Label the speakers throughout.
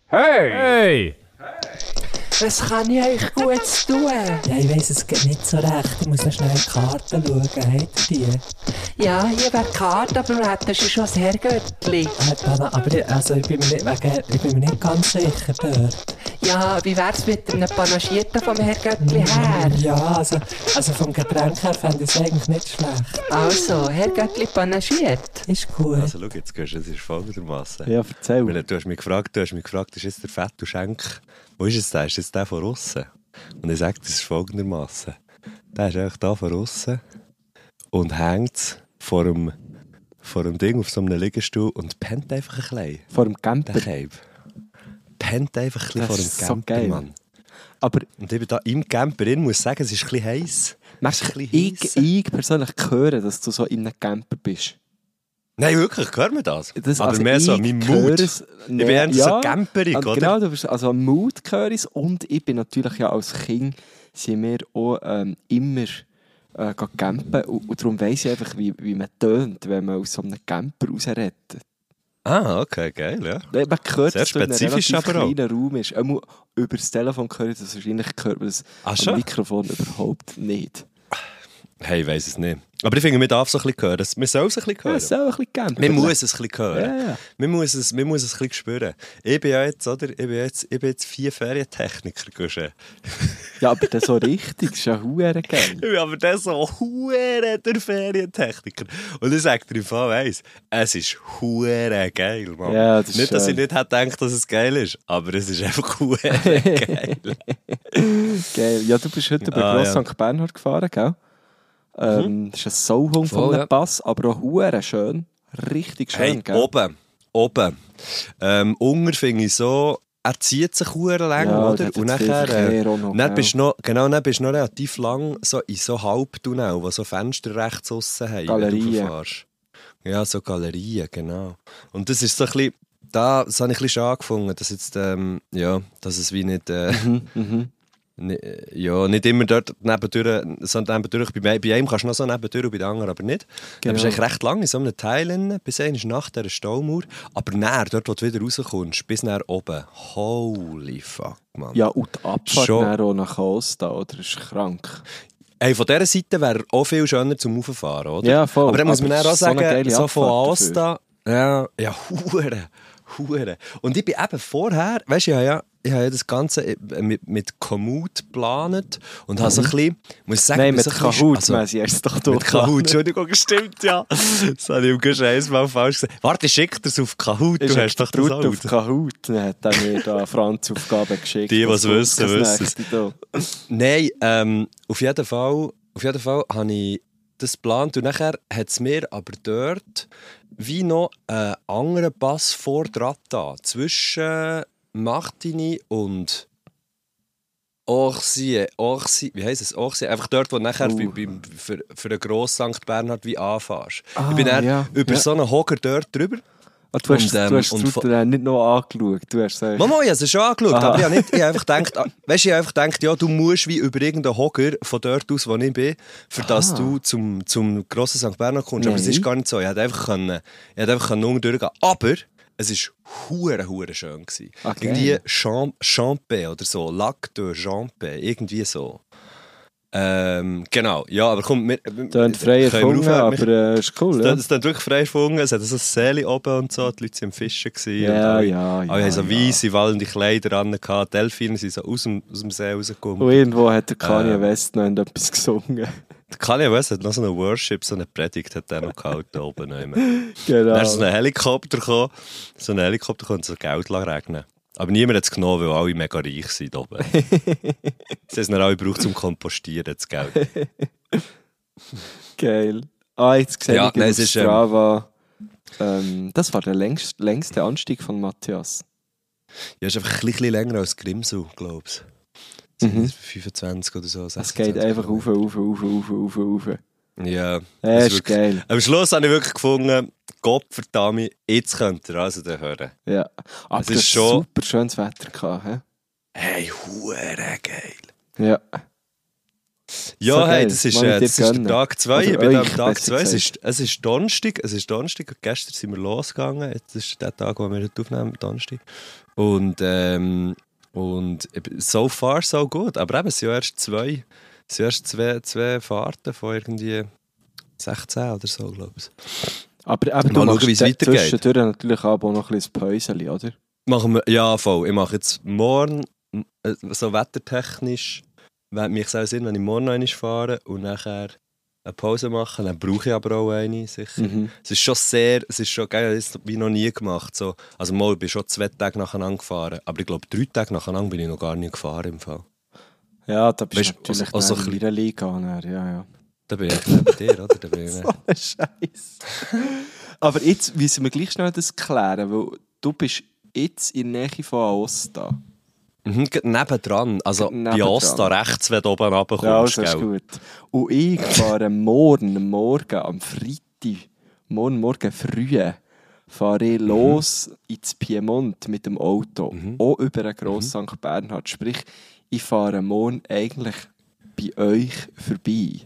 Speaker 1: Hey!
Speaker 2: Hey!
Speaker 3: Was kann ich euch Gutes tun?
Speaker 4: Ja, ich weiss, es geht nicht so recht. Ich muss noch schnell in die Karten schauen. Habt ihr die?
Speaker 3: Ja, hier wäre die Karte, aber du hättest schon das Herrgöttli.
Speaker 4: Aber ich bin mir nicht ganz sicher dort.
Speaker 3: Ja, wie wär's mit einem Panagierten vom Herrgöttli her?
Speaker 4: Ja, also vom Getränk her fände ich es eigentlich nicht schlecht.
Speaker 3: Also, Herrgöttli panagiert.
Speaker 4: Ist gut.
Speaker 1: Also schau, jetzt gehst du, es ist folgendermaßen.
Speaker 5: Ja, erzähl.
Speaker 1: Du hast mich gefragt, ist jetzt der Fett und Schenk, wo ist es der? Ist jetzt der von außen? Und ich sage, das ist folgendermaßen. Der ist eigentlich da von außen und hängt vor dem Ding auf so einem Liegestuhl und pennt einfach ein bisschen.
Speaker 5: Vor dem Camper.
Speaker 1: Der Keib. Pennt einfach ein bisschen vor dem
Speaker 5: ist so
Speaker 1: Camper,
Speaker 5: geil.
Speaker 1: Mann.
Speaker 5: Aber
Speaker 1: Und ich bin da im Camper drin, muss sagen, es ist ein bisschen heiß.
Speaker 5: ich persönlich höre, dass du so in einem Camper bist.
Speaker 1: Nein, wirklich, hört man das?
Speaker 5: Das,
Speaker 1: aber
Speaker 5: also
Speaker 1: mehr so an meinem Mut. Ich bin eher so camperig, oder?
Speaker 5: Genau, du bist also am Mut höre ich's. Und ich bin natürlich ja als Kind sind wir auch immer campen und darum weiss ich einfach, wie man tönt, wenn man aus so einem Camper rausredet.
Speaker 1: Ah, okay, geil, ja.
Speaker 5: Man hört,
Speaker 1: Sehr
Speaker 5: dass du in einem
Speaker 1: spezifisch
Speaker 5: relativ
Speaker 1: aber auch.
Speaker 5: kleinen Raum ist. Über das Telefon höre ich das wahrscheinlich, hört man das
Speaker 1: schon?
Speaker 5: am Mikrofon überhaupt nicht.
Speaker 1: Hey, ich weiss es nicht. Aber ich finde, man darf es ein bisschen hören. Man soll es ein bisschen
Speaker 5: Ja,
Speaker 1: hören.
Speaker 5: es soll ein bisschen campen.
Speaker 1: Man muss es ein bisschen hören.
Speaker 5: Ja.
Speaker 1: Man muss es ein bisschen spüren. Ich bin ja jetzt, oder? Ich bin jetzt 4 Ferientechniker gewesen.
Speaker 5: Ja, aber das so richtig, das ist ja verdammt geil.
Speaker 1: Ich bin aber der so hure der Ferientechniker. Und ich sage dir im Fall eins, es ist hure geil, Mann.
Speaker 5: Ja, das ist
Speaker 1: nicht, dass ich
Speaker 5: schön.
Speaker 1: nicht hätte gedacht, dass es geil ist, aber es ist einfach hure geil.
Speaker 5: Geil. Ja, du bist heute über Gross
Speaker 1: ja.
Speaker 5: St. Bernhard gefahren, gell? Das ist ein Sauhund von
Speaker 1: Voll,
Speaker 5: einem
Speaker 1: ja.
Speaker 5: Pass, aber auch hure schön. Richtig schön,
Speaker 1: Hey,
Speaker 5: gell?
Speaker 1: oben. Unger finde ich so, er zieht sich hure lang,
Speaker 5: Ja,
Speaker 1: oder?
Speaker 5: der hat
Speaker 1: Und
Speaker 5: viel
Speaker 1: nachher,
Speaker 5: Verkehr auch noch,
Speaker 1: dann
Speaker 5: gell?
Speaker 1: bist du noch relativ lang so in so Halbtunnel, die so Fenster rechts aussen haben, wenn
Speaker 5: Galerien.
Speaker 1: du rauffährst. Ja, so Galerien, genau. Und das ist so ein bisschen, das habe ich ein bisschen schade gefunden, dass jetzt, dass es wie nicht, nicht immer dort nebendurch, sondern nebendurch. Bei einem kannst du noch so nebendurch und bei den anderen aber nicht. Dann bist du eigentlich recht lange in so einem Teil drin, bis einmal nach dieser Staumauer. Aber näher, dort wo du wieder rauskommst, bis nach oben. Holy fuck, Mann.
Speaker 5: Ja, und die Abfahrt
Speaker 1: Schon.
Speaker 5: dann auch nach Costa, oder? Ist krank.
Speaker 1: Hey, von dieser Seite wäre auch viel schöner zum Rauffahren, oder?
Speaker 5: Ja, voll.
Speaker 1: Aber dann muss man
Speaker 5: Aber
Speaker 1: dann auch
Speaker 5: es ist so eine
Speaker 1: sagen,
Speaker 5: geile
Speaker 1: so von
Speaker 5: Abfahrt
Speaker 1: Aosta, ja, hure. Und ich bin eben vorher, weißt du, ich habe ja das Ganze mit Komoot geplant und habe so ein bisschen, muss ich sagen,
Speaker 5: Nein, mit
Speaker 1: so ein bisschen-
Speaker 5: Kahoot,
Speaker 1: also,
Speaker 5: mässig hast du es doch
Speaker 1: mit Kahoot, Entschuldigung, stimmt, ja. Das habe ich im Gescheiß mal falsch gesagt. Warte, ich schicke das auf Kahoot, du hast doch das
Speaker 5: Brut auf
Speaker 1: auch.
Speaker 5: Kahoot. Dann hat er mir da Franz Aufgaben geschickt.
Speaker 1: Die, was
Speaker 5: Das
Speaker 1: wissen,
Speaker 5: kommt das
Speaker 1: wissen es.
Speaker 5: nächste da.
Speaker 1: Nein, auf jeden Fall habe ich das geplant und nachher hat es mir aber dort wie noch einen anderen Pass vor dran da, zwischen Martigny und Orsi, wie heisst es? Orsi, einfach dort, wo du nachher für den Grossen St. Bernhard wie anfährst. Ich bin dann über so einen Hocker dort drüber.
Speaker 5: Ah, du hast
Speaker 1: Und,
Speaker 5: die
Speaker 1: und
Speaker 5: Route nicht noch angeschaut. Du hast gesagt,
Speaker 1: Mama, ich habe es schon angeschaut,
Speaker 5: Aha.
Speaker 1: aber ich habe einfach gedacht, ja, du musst wie über irgendeinen Hocker von dort aus, wo ich bin, für dass du zum grossen St. Bernhard kommst. Aber es
Speaker 5: Nein.
Speaker 1: ist gar nicht so. Ich hätte einfach unten durchgehen. Aber es war hure schön gewesen.
Speaker 5: Okay.
Speaker 1: Irgendwie Champé oder so, Lac de Champé, irgendwie so. Genau, ja, aber komm,
Speaker 5: Tönt frei erfunden,
Speaker 1: aufhören?
Speaker 5: aber ist cool, ja.
Speaker 1: Es ist dann wirklich frei erfunden. Es hat so ein Seil oben und so. Die Leute waren am Fischen.
Speaker 5: Ja,
Speaker 1: und
Speaker 5: ja,
Speaker 1: alle haben so
Speaker 5: ja.
Speaker 1: weisse, wallende Kleider an. Die Delfine sind so aus dem See rausgekommen.
Speaker 5: Und irgendwo hat der Kanye West noch etwas gesungen.
Speaker 1: Der Kanye West hat noch so eine Worship, so eine Predigt hat er noch gehalten oben. Dann
Speaker 5: Genau.
Speaker 1: ist so ein Helikopter gekommen. Und so Geld regnen. Aber niemand hat es genommen, weil alle mega reich sind oben. Sie haben es dann alle gebraucht zum Kompostieren, das Geld.
Speaker 5: Geil. Jetzt sehe
Speaker 1: Ja,
Speaker 5: ich
Speaker 1: nein,
Speaker 5: auf
Speaker 1: es ist,
Speaker 5: Strava. Das war der längste Anstieg von Matthias.
Speaker 1: Ja, ist einfach ein bisschen länger als Grimsau, glaube ich. 25 oder so.
Speaker 5: Es
Speaker 1: 26
Speaker 5: geht einfach
Speaker 1: Kilometer.
Speaker 5: auf.
Speaker 1: Ja,
Speaker 5: Das ist
Speaker 1: wirklich-
Speaker 5: geil.
Speaker 1: Am Schluss habe ich wirklich gefunden, Gott verdammt, jetzt könnt ihr also den hören.
Speaker 5: Ja. Aber
Speaker 1: Es
Speaker 5: du
Speaker 1: ist
Speaker 5: hast
Speaker 1: schon-
Speaker 5: super schönes Wetter gehabt, hä?
Speaker 1: Hey, hure geil.
Speaker 5: Ja.
Speaker 1: Ja,
Speaker 5: So
Speaker 1: hey,
Speaker 5: geil.
Speaker 1: das ist,
Speaker 5: Mag ich dir
Speaker 1: das ist der
Speaker 5: gönnen.
Speaker 1: Tag 2.
Speaker 5: Oder
Speaker 1: Ich bin am
Speaker 5: euch,
Speaker 1: Tag
Speaker 5: besser
Speaker 1: 2.
Speaker 5: gesagt.
Speaker 1: Es ist Donnerstag. Gestern sind wir losgegangen. Jetzt ist der Tag, wo wir heute aufnehmen, Donnerstag. Und so far, so good. Aber eben, es sind ja erst zwei Fahrten von irgendwie 16 oder so, glaube ich.
Speaker 5: Aber du
Speaker 1: Mal
Speaker 5: machst
Speaker 1: schauen, wie es weitergeht.
Speaker 5: zwischendurch natürlich auch noch ein bisschen Päuschen, oder?
Speaker 1: Machen wir, ja, voll. Ich mache jetzt morgen, so wettertechnisch, wenn mich sehr Sinn, wenn ich morgen noch einmal fahre und nachher eine Pause mache, dann brauche ich aber auch eine, sicher.
Speaker 5: Mhm.
Speaker 1: Es ist schon geil, das habe ich noch nie gemacht. So. Also mal, ich bin schon 2 Tage nacheinander gefahren, aber ich glaube 3 Tage nacheinander bin ich noch gar nicht gefahren im Fall.
Speaker 5: Ja, da bist
Speaker 1: Weißt,
Speaker 5: du natürlich
Speaker 1: also
Speaker 5: in meiner Liga. Ja.
Speaker 1: Da bin ich bei dir, oder? Da bin ich
Speaker 5: So ein Scheiß. Aber jetzt müssen wir gleich schnell das klären, weil du bist jetzt in der Nähe von Aosta.
Speaker 1: Nebendran, also
Speaker 5: Nebendran.
Speaker 1: bei Osta rechts, wenn du oben runterkommst.
Speaker 5: Ja, das ist
Speaker 1: gell?
Speaker 5: gut. Und ich fahre morgen am Freitag, morgen früh, fahre ich los ins Piemont mit dem Auto. Auch über den Gross St. Bernhard. Sprich, ich fahre morgen eigentlich bei euch vorbei.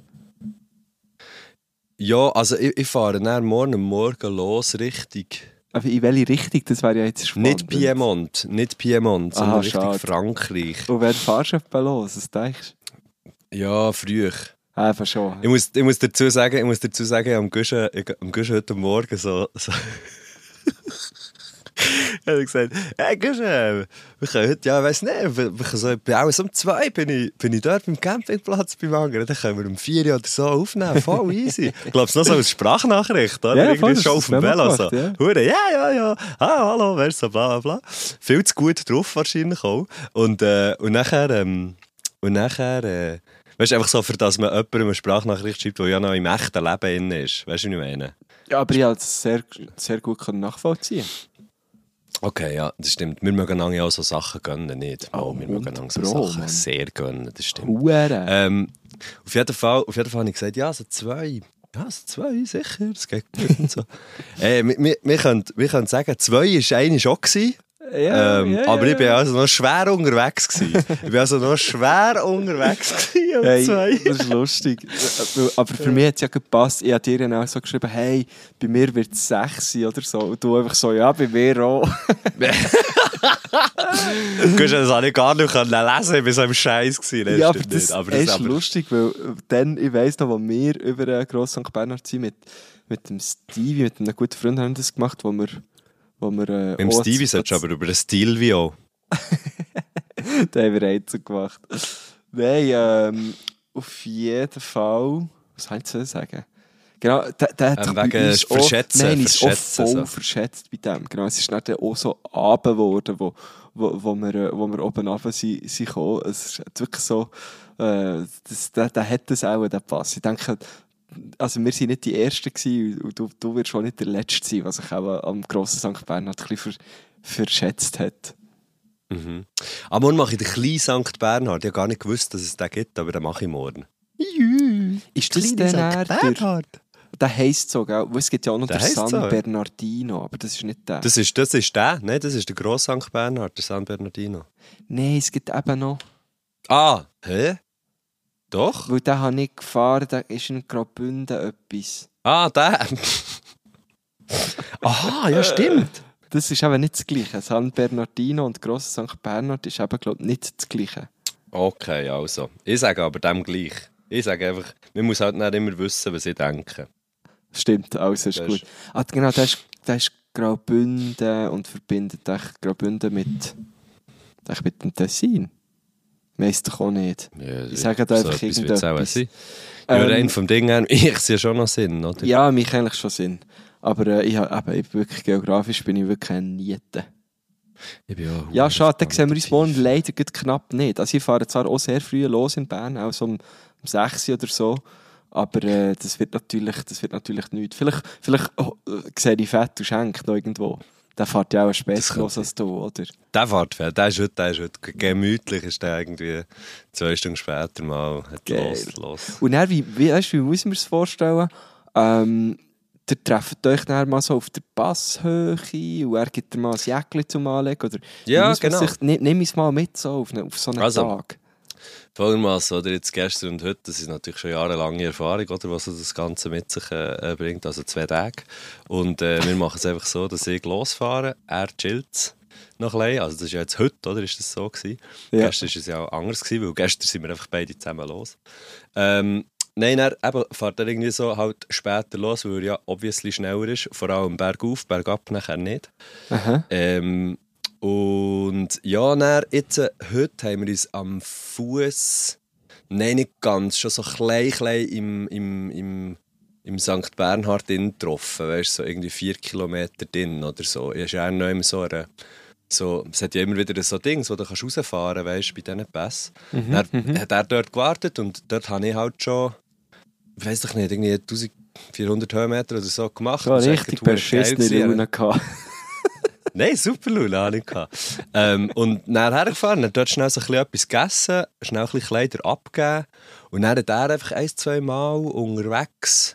Speaker 1: Ja, also ich fahre dann morgen los Richtung...
Speaker 5: Aber in welche Richtung? Das wäre ja jetzt spannend.
Speaker 1: Nicht Piemont, sondern
Speaker 5: Aha,
Speaker 1: Richtung
Speaker 5: schade.
Speaker 1: Frankreich.
Speaker 5: Und wann fahrst du etwa los? Was denkst du?
Speaker 1: Ja, früh.
Speaker 5: Einfach schon.
Speaker 1: Ich muss dazu sagen, am Guschen heute Morgen so ich habe gesagt, hey Guschen, wir können heute, ja, ich weiss nicht, wir können so, bei uns um 2 bin ich dort beim Campingplatz beim anderen, dann können wir um 4 oder so aufnehmen, voll easy. Ich glaube, es noch so als Sprachnachricht, oder?
Speaker 5: Ja,
Speaker 1: Irgendwie
Speaker 5: voll,
Speaker 1: schon
Speaker 5: das
Speaker 1: auf dem
Speaker 5: haben wir
Speaker 1: Velo
Speaker 5: gemacht,
Speaker 1: so.
Speaker 5: ja.
Speaker 1: Hure, ja, hallo, wer so, bla bla bla. Viel zu gut drauf wahrscheinlich auch. Und nachher, weißt du, einfach so, für dass man jemandem eine Sprachnachricht schreibt, der ja noch im echten Leben drin ist. Weißt du, was ich meine?
Speaker 5: Ja, aber ich konnte es sehr, sehr gut nachvollziehen.
Speaker 1: Okay, ja, das stimmt. Wir mögen ja auch so Sachen gönnen, nicht?
Speaker 5: Oh,
Speaker 1: Wir mögen auch so
Speaker 5: 100
Speaker 1: Sachen
Speaker 5: Mann.
Speaker 1: sehr gönnen, das stimmt.
Speaker 5: Hure.
Speaker 1: Auf jeden Fall habe ich gesagt, ja, so 2. Ja, so 2, sicher, das geht gut und so. Wir können sagen, 2 war eine schon gewesen. Aber ich bin also noch schwer unterwegs gewesen.
Speaker 5: Hey,
Speaker 1: 2.
Speaker 5: das ist lustig. Aber für mich hat es ja gepasst. Ich habe dir dann auch so geschrieben, hey, bei mir wird es 6 oder so. Und du einfach so, ja, bei mir auch.
Speaker 1: Das habe ich gar nicht lesen, ich war so im Scheiß gewesen.
Speaker 5: Ja, aber das ist lustig, weil dann, ich weiss noch, als wir über Gross St. Bernhard sind, mit dem Stevie, mit einem guten Freund, haben wir das gemacht, wo wir
Speaker 1: Beim Stevie solltest du aber über den Stilvio.
Speaker 5: Den haben wir einzeln gemacht. Nein, auf jeden Fall. Was soll ich zu sagen? Genau, der hat sich bei
Speaker 1: wegen
Speaker 5: uns
Speaker 1: Verschätzen,
Speaker 5: auch, ist auch
Speaker 1: Verschätzen,
Speaker 5: voll
Speaker 1: so.
Speaker 5: verschätzt bei dem. Genau, es ist dann auch so Abend geworden, wo wir oben runter sind gekommen. Es ist wirklich so, der hat das auch, den Pass. Ich denke, also wir waren nicht die Ersten gewesen, und du wirst auch nicht der Letzte sein, was sich auch am grossen St. Bernhard ein bisschen verschätzt hat.
Speaker 1: Aber morgen mache ich den kleinen St. Bernhard. Ich habe gar nicht gewusst, dass es den gibt, aber den mache ich morgen.
Speaker 5: Ist das
Speaker 1: Kleiner
Speaker 5: denn der heisst so, gell? Es gibt ja auch noch
Speaker 1: Der
Speaker 5: den
Speaker 1: heisst
Speaker 5: San
Speaker 1: so, ja.
Speaker 5: Bernardino, aber das ist nicht der.
Speaker 1: Das ist der? Nein, das ist der grosse St. Bernhard, der San Bernardino.
Speaker 5: Nein, es gibt eben noch...
Speaker 1: Ah, hä? Doch?
Speaker 5: Weil den habe ich gefahren, da ist in Graubünden etwas.
Speaker 1: Ah, der. Aha, ja, stimmt.
Speaker 5: Das ist eben nicht das Gleiche. San Bernardino und Grosses St. Bernhard ist eben, glaube ich, nicht das Gleiche.
Speaker 1: Okay, also. Ich sage aber dem gleich. Ich sage einfach, man muss halt nicht immer wissen, was ich denke.
Speaker 5: Stimmt, also ist
Speaker 1: Das
Speaker 5: gut.
Speaker 1: ist-
Speaker 5: Genau, der ist Graubünden und verbindet echt Graubünden mit dem Tessin. Weiss doch auch nicht.
Speaker 1: Ja,
Speaker 5: Ich sage da einfach
Speaker 1: etwas wird's auch
Speaker 5: irgendetwas.
Speaker 1: sein. Ja, rein vom Ding her, ich sehe schon noch Sinn, oder?
Speaker 5: Ja, mich eigentlich schon Sinn. Aber ich bin wirklich geografisch bin ich wirklich ein Niete.
Speaker 1: Ich bin auch
Speaker 5: Ja, schade, dann sehen wir uns
Speaker 1: tief.
Speaker 5: morgen leider gerade knapp nicht. Also ich fahre zwar auch sehr früh los in Bern, auch so um 6 oder so, aber das wird natürlich nichts. Vielleicht sehe ich Fett und Schenk noch irgendwo. Der fährt ja auch später
Speaker 1: Das
Speaker 5: los
Speaker 1: könnte
Speaker 5: als du, oder?
Speaker 1: Der fährt fährt, der ist heute gemütlich, ist der irgendwie 2 Stunden später mal hat
Speaker 5: Geil.
Speaker 1: los.
Speaker 5: Und dann, weißt du, wie muss man es vorstellen? Ihr trefft euch dann mal so auf der Passhöhe und er gibt dir mal ein Jäckchen zum Anlegen, oder?
Speaker 1: Ja,
Speaker 5: wie muss man
Speaker 1: genau.
Speaker 5: Nimm es mal mit so auf so einen
Speaker 1: Also,
Speaker 5: Tag.
Speaker 1: Folgendermaßen, oder jetzt gestern und heute, das ist natürlich schon jahrelange Erfahrung, oder, was so das Ganze mit sich bringt, also 2 Tage. Und wir machen es einfach so, dass ich losfahre, er chillt noch ein bisschen. Also das ist ja jetzt heute, oder, ist das so gewesen?
Speaker 5: Ja.
Speaker 1: Gestern war es ja auch anders gewesen, weil gestern sind wir einfach beide zusammen los. Nein, er fährt er irgendwie so halt später los, weil er ja obviously schneller ist, vor allem bergauf, bergab nachher nicht.
Speaker 5: Aha.
Speaker 1: Und ja, dann, jetzt, heute haben wir uns am Fuß, nein, nicht ganz, schon so klein im St. Bernhard getroffen, weißt du, so irgendwie 4 Kilometer drin oder so. Ich war noch immer so, es hat ja immer wieder so Dings, wo du rausfahren kannst, weißt du, bei diesen Pässen. Dann hat er dort gewartet und dort habe ich halt schon, ich weiss doch nicht, irgendwie 1400 Höhenmeter oder so gemacht.
Speaker 5: Ja,
Speaker 1: Das war
Speaker 5: richtig
Speaker 1: echt geil
Speaker 5: beschissene
Speaker 1: gewesen.
Speaker 5: Laune gehabt.
Speaker 1: Nein, super Lula hatte ich gehabt. Und dann hergefahren, dann dort schnell so ein bisschen etwas gegessen, schnell ein bisschen Kleider abgegeben und dann hat er einfach 1-2 Mal unterwegs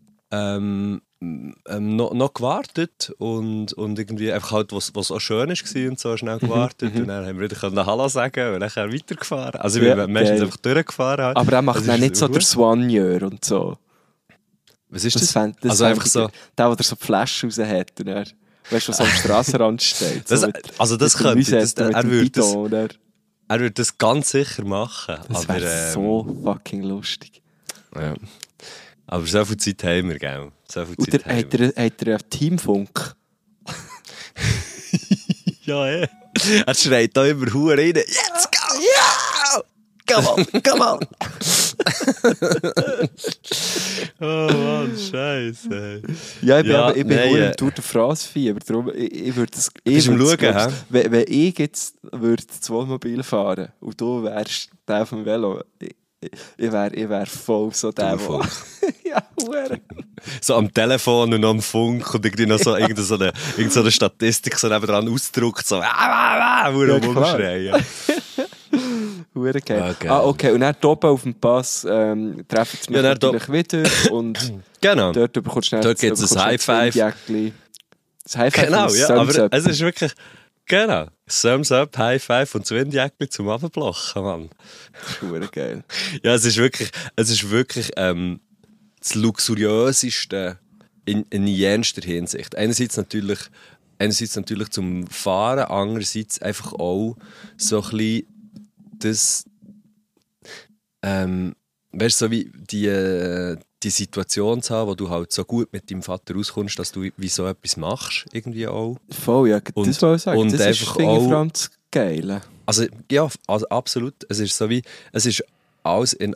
Speaker 1: noch gewartet und irgendwie einfach halt, was auch schön war und so, schnell gewartet und dann haben wir wieder Hallo sagen und dann weitergefahren. Also wir sind meistens einfach durchgefahren. Halt.
Speaker 5: Aber er macht dann nicht so
Speaker 1: gut.
Speaker 5: der Swan-Jör und so.
Speaker 1: Was ist das?
Speaker 5: Das
Speaker 1: Also einfach so...
Speaker 5: Der so die Flasche raus hat und er, weißt du, was am Strassenrand steht.
Speaker 1: Das,
Speaker 5: So
Speaker 1: also das
Speaker 5: mit dem
Speaker 1: könnte
Speaker 5: Musette,
Speaker 1: das,
Speaker 5: mit
Speaker 1: er
Speaker 5: dem
Speaker 1: würde das,
Speaker 5: Bidon, oder?
Speaker 1: er würde das ganz sicher machen.
Speaker 5: Das
Speaker 1: aber,
Speaker 5: wäre so fucking lustig.
Speaker 1: Ja. Aber so viel Zeit haben wir, gell? So viel Zeit
Speaker 5: Oder
Speaker 1: haben wir.
Speaker 5: hat er einen Teamfunk?
Speaker 1: Ja, ja. Er schreit da immer Huren rein. Jetzt go! Ja! Come on, come on! Oh Mann, Scheiße.
Speaker 5: Ja, ich bin,
Speaker 1: Ja,
Speaker 5: ich bin
Speaker 1: nein,
Speaker 5: nur im Tour de France-Fieber. Darum, ich würde das...
Speaker 1: Bist du am Schauen,
Speaker 5: glaubst,
Speaker 1: hä?
Speaker 5: wenn ich jetzt würde das Wohnmobil fahren und du wärst der auf dem Velo, ich wär voll so der,
Speaker 1: voll.
Speaker 5: Ja, Huren.
Speaker 1: So am Telefon und am Funk und irgendwie noch so irgendeine Statistik so nebendran ausdruckt, so
Speaker 5: klar.
Speaker 1: rumschreien.
Speaker 5: Hure geil.
Speaker 1: Okay.
Speaker 5: Okay. Und dann oben auf dem Pass treffen sie mich
Speaker 1: Ja, dann
Speaker 5: natürlich wieder und
Speaker 1: Genau.
Speaker 5: dort bekommst du schnell
Speaker 1: Dort gibt's ein High Five.
Speaker 5: Das High Five
Speaker 1: Genau,
Speaker 5: und
Speaker 1: ja,
Speaker 5: Thumbs
Speaker 1: aber
Speaker 5: up.
Speaker 1: es ist wirklich, genau, Thumbs up, High Five und das Windjäckchen zum Abendblochen, Mann.
Speaker 5: Das ist hure geil.
Speaker 1: Ja, es ist wirklich das Luxuriöseste in jenster Hinsicht. Einerseits natürlich zum Fahren, andererseits einfach auch so ein bisschen das, weißt du, so wie die Situation zu haben, wo du halt so gut mit deinem Vater rauskommst, dass du wie so etwas machst, irgendwie auch.
Speaker 5: Voll, ja, das
Speaker 1: Und-
Speaker 5: wollte ich sagen.
Speaker 1: und
Speaker 5: Das ist,
Speaker 1: einfach
Speaker 5: finde ich,
Speaker 1: auch-
Speaker 5: vor allem das Geile.
Speaker 1: Also, ja, also absolut. Es ist so wie, es ist alles in